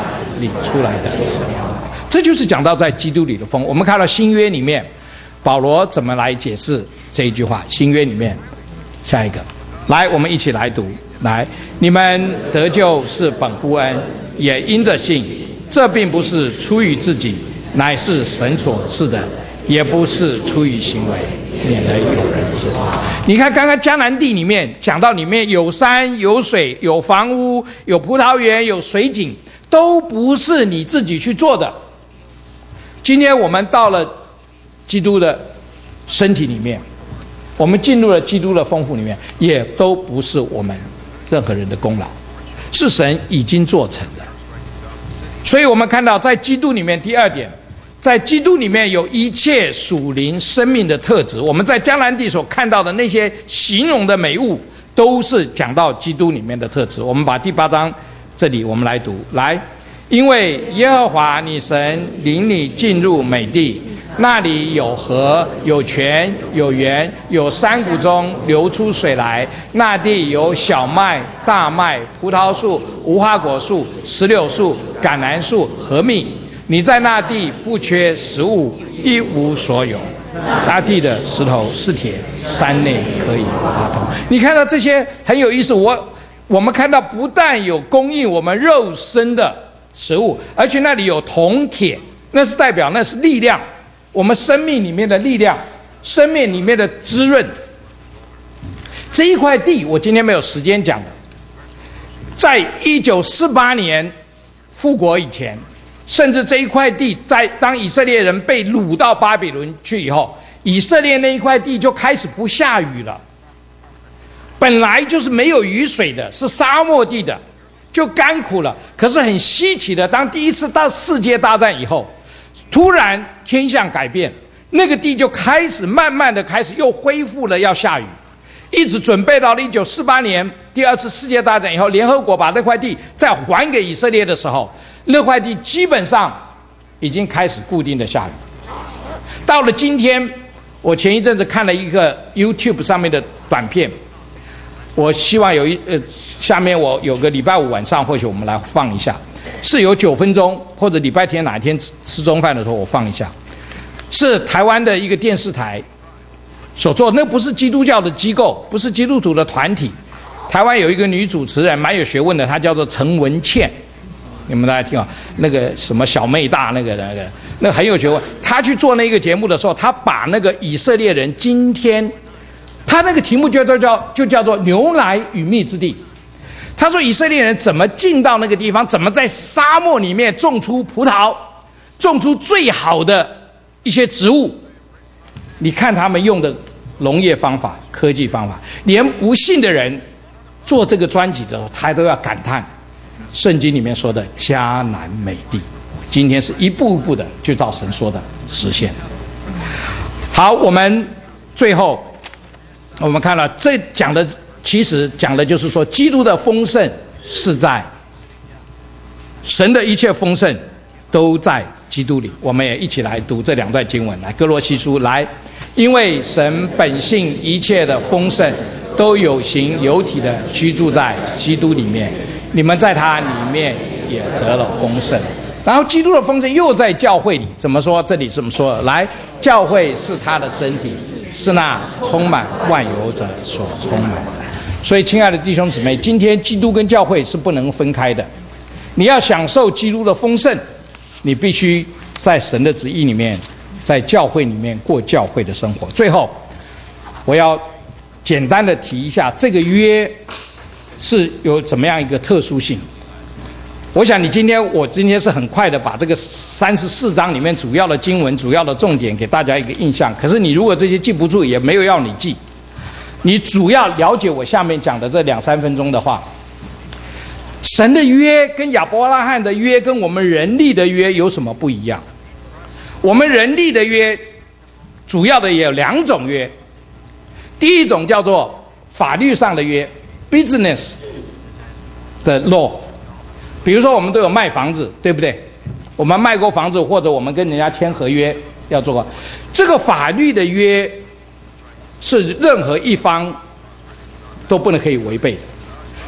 里出来的神。这就是讲到在基督里的丰。我们看到新约里面，保罗怎么来解释这一句话？新约里面，下一个，来，我们一起来读。来，你们得救是本乎恩，也因着信。这并不是出于自己，乃是神所赐的，也不是出于行为，免得有人自夸。你看，刚刚迦南地里面讲到，里面有山有水有房屋有葡萄园有水井，都不是你自己去做的。今天我们到了基督的身体里面，我们进入了基督的丰富里面，也都不是我们任何人的功劳，是神已经做成的。所以我们看到在基督里面，第二点，在基督里面有一切属灵生命的特质。我们在迦南地所看到的那些形容的美物，都是讲到基督里面的特质。我们把第八章这里我们来读。来，因为耶和华你神领你进入美地，那里有河有泉有源，有山谷中流出水来，那地有小麦大麦葡萄树无花果树石榴树橄榄树和蜜。你在那地不缺食物，一无所有。那地的石头是铁，山内可以挖通。你看到这些很有意思。我我们看到不但有供应我们肉身的食物，而且那里有铜铁，那是代表那是力量，我们生命里面的力量，生命里面的滋润。这一块地我今天没有时间讲的，在一九四八年复国以前，甚至这一块地在当以色列人被掳到巴比伦去以后，以色列那一块地就开始不下雨了，本来就是没有雨水的，是沙漠地的，就干苦了。可是很稀奇的，当第一次到世界大战以后，突然天象改变，那个地就开始慢慢的开始又恢复了要下雨，一直准备到了一九四八年第二次世界大战以后，联合国把那块地再还给以色列的时候，那块地基本上已经开始固定的下雨。到了今天，我前一阵子看了一个 YouTube 上面的短片，我希望有一呃，下面我有个礼拜五晚上，或许我们来放一下，是有九分钟，或者礼拜天哪一天吃吃中饭的时候我放一下，是台湾的一个电视台所做，那不是基督教的机构，不是基督徒的团体。台湾有一个女主持人蛮有学问的，她叫做陈文茜，你们大家听啊，那个什么小妹大那个那个那个很有学问。她去做那个节目的时候，她把那个以色列人今天，她那个题目就叫叫就叫做牛奶与蜜之地。她说以色列人怎么进到那个地方，怎么在沙漠里面种出葡萄，种出最好的一些植物。你看他们用的农业方法、科技方法，连不信的人做这个专辑的时候，他都要感叹圣经里面说的迦南美地，今天是一步一步的就照神说的实现。好，我们最后我们看了这讲的，其实讲的就是说，基督的丰盛是在神的一切丰盛都在基督里。我们也一起来读这两段经文，来哥罗西书，来，因为神本性一切的丰盛都有形有体的居住在基督里面，你们在他里面也得了丰盛。然后基督的丰盛又在教会里，怎么说？这里这么说，来，教会是他的身体，是那充满万有者所充满的。所以亲爱的弟兄姊妹，今天基督跟教会是不能分开的。你要享受基督的丰盛，你必须在神的旨意里面，在教会里面过教会的生活。最后我要简单的提一下，这个约是有怎么样一个特殊性。我想你今天我今天是很快的把这个三十四章里面主要的经文、主要的重点给大家一个印象。可是你如果这些记不住，也没有要你记，你主要了解我下面讲的这两三分钟的话，神的约跟亚伯拉罕的约跟我们人力的约有什么不一样？我们人力的约主要的也有两种约，第一种叫做法律上的约 business 的 law， 比如说我们都有卖房子，对不对？我们卖过房子，或者我们跟人家签合约要做过，这个法律的约是任何一方都不能可以违背的。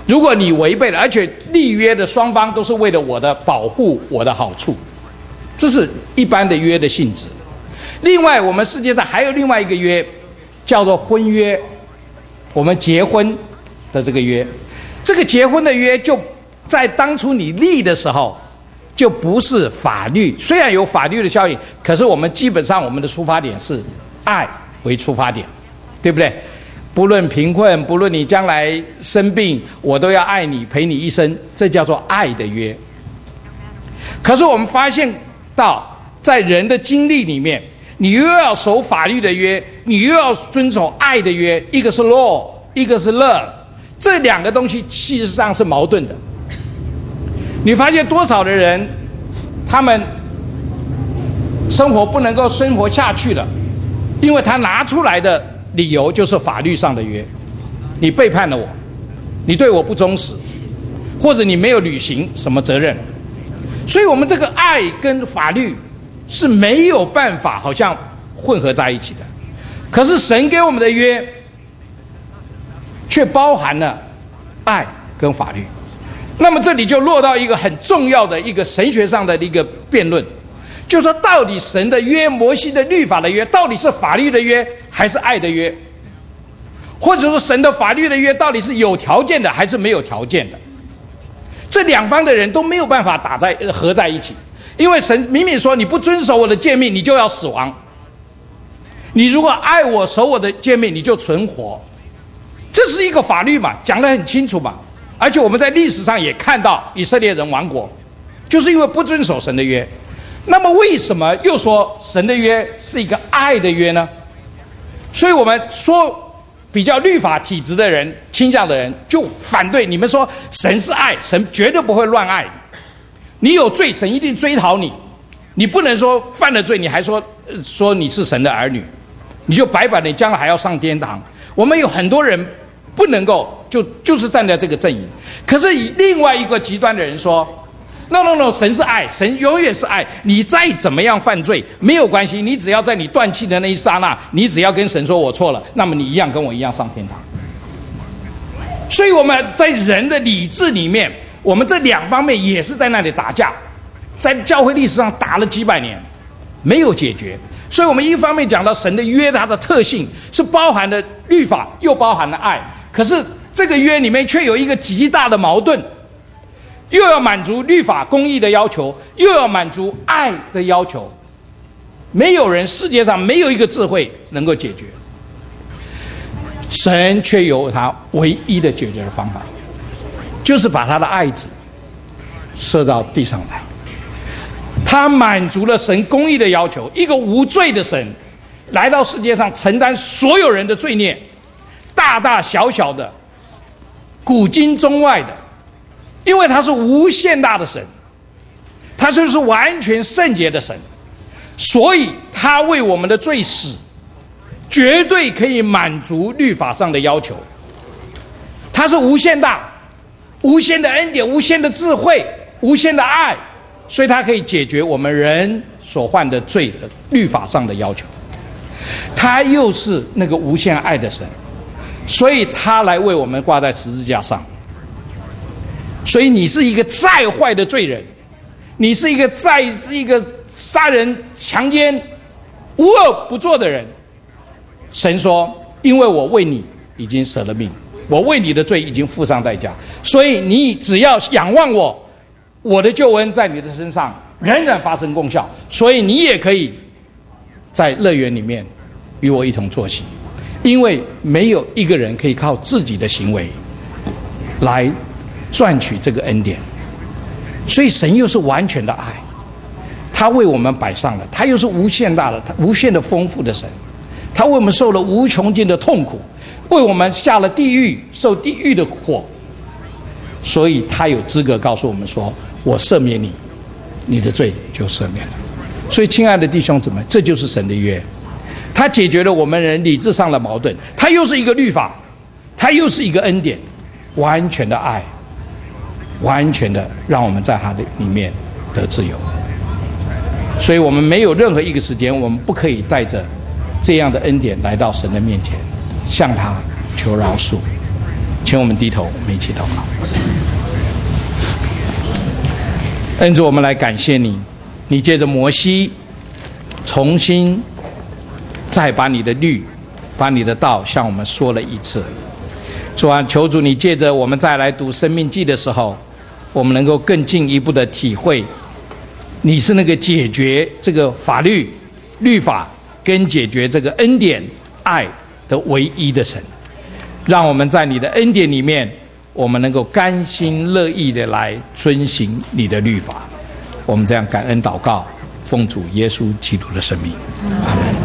如果你违背了，而且立约的双方都是为了我的保护、我的好处，这是一般的约的性质。另外，我们世界上还有另外一个约，叫做婚约，我们结婚的这个约。这个结婚的约就在当初你立的时候，就不是法律，虽然有法律的效应，可是我们基本上我们的出发点是爱为出发点，对不对？不论贫困，不论你将来生病，我都要爱你，陪你一生，这叫做爱的约。可是我们发现到，在人的经历里面，你又要守法律的约，你又要遵守爱的约，一个是 law， 一个是 love， 这两个东西其实上是矛盾的。你发现多少的人，他们生活不能够生活下去了，因为他拿出来的理由就是法律上的约，你背叛了我，你对我不忠实，或者你没有履行什么责任。所以我们这个爱跟法律是没有办法好像混合在一起的。可是神给我们的约却包含了爱跟法律。那么这里就落到一个很重要的一个神学上的一个辩论，就是说到底神的约，摩西的律法的约，到底是法律的约还是爱的约？或者说神的法律的约到底是有条件的还是没有条件的？这两方的人都没有办法打在合在一起，因为神明明说你不遵守我的诫命你就要死亡，你如果爱我守我的诫命你就存活，这是一个法律嘛，讲得很清楚嘛。而且我们在历史上也看到以色列人亡国，就是因为不遵守神的约。那么为什么又说神的约是一个爱的约呢？所以我们说比较律法体制的人倾向的人就反对，你们说神是爱，神绝对不会乱爱你，你有罪神一定追讨你，你不能说犯了罪你还说说你是神的儿女，你就白白的将来还要上天堂。我们有很多人不能够就就是站在这个阵营。可是以另外一个极端的人说 no no no， 神是爱，神永远是爱，你再怎么样犯罪没有关系，你只要在你断气的那一刹那，你只要跟神说我错了，那么你一样跟我一样上天堂。所以我们在人的理智里面，我们这两方面也是在那里打架，在教会历史上打了几百年没有解决。所以我们一方面讲到神的约，它的特性是包含了律法又包含了爱，可是这个约里面却有一个极大的矛盾，又要满足律法公义的要求，又要满足爱的要求。没有人，世界上没有一个智慧能够解决，神却有他唯一的解决的方法，就是把他的爱子射到地上来。他满足了神公义的要求，一个无罪的神来到世界上承担所有人的罪孽，大大小小的，古今中外的，因为他是无限大的神，他就是完全圣洁的神，所以他为我们的罪死，绝对可以满足律法上的要求。他是无限大，无限的恩典，无限的智慧，无限的爱，所以他可以解决我们人所犯的罪的律法上的要求。他又是那个无限爱的神，所以他来为我们挂在十字架上。所以你是一个再坏的罪人，你是一个再一个杀人强奸无恶不作的人，神说因为我为你已经舍了命，我为你的罪已经付上代价，所以你只要仰望我，我的救恩在你的身上仍然发生功效，所以你也可以在乐园里面与我一同坐席。因为没有一个人可以靠自己的行为来赚取这个恩典，所以神又是完全的爱，他为我们摆上了，他又是无限大的，他无限的丰富的神，他为我们受了无穷尽的痛苦，为我们下了地狱，受地狱的火，所以他有资格告诉我们说，我赦免你，你的罪就赦免了。所以亲爱的弟兄姊妹，这就是神的约，他解决了我们人理智上的矛盾，他又是一个律法，他又是一个恩典，完全的爱，完全的让我们在他的里面得自由。所以我们没有任何一个时间，我们不可以带着这样的恩典来到神的面前，向他求饶恕。 请我们低头，我们一起祷告。恩主，我们来感谢你，你借着摩西重新再把你的律、把你的道向我们说了一次。主啊，求主你借着我们再来读生命记的时候，我们能够更进一步的体会，你是那个解决这个法律、律法跟解决这个恩典、爱的唯一的神。让我们在你的恩典里面，我们能够甘心乐意的来遵行你的律法。我们这样感恩祷告，奉主耶稣基督的圣名，阿们。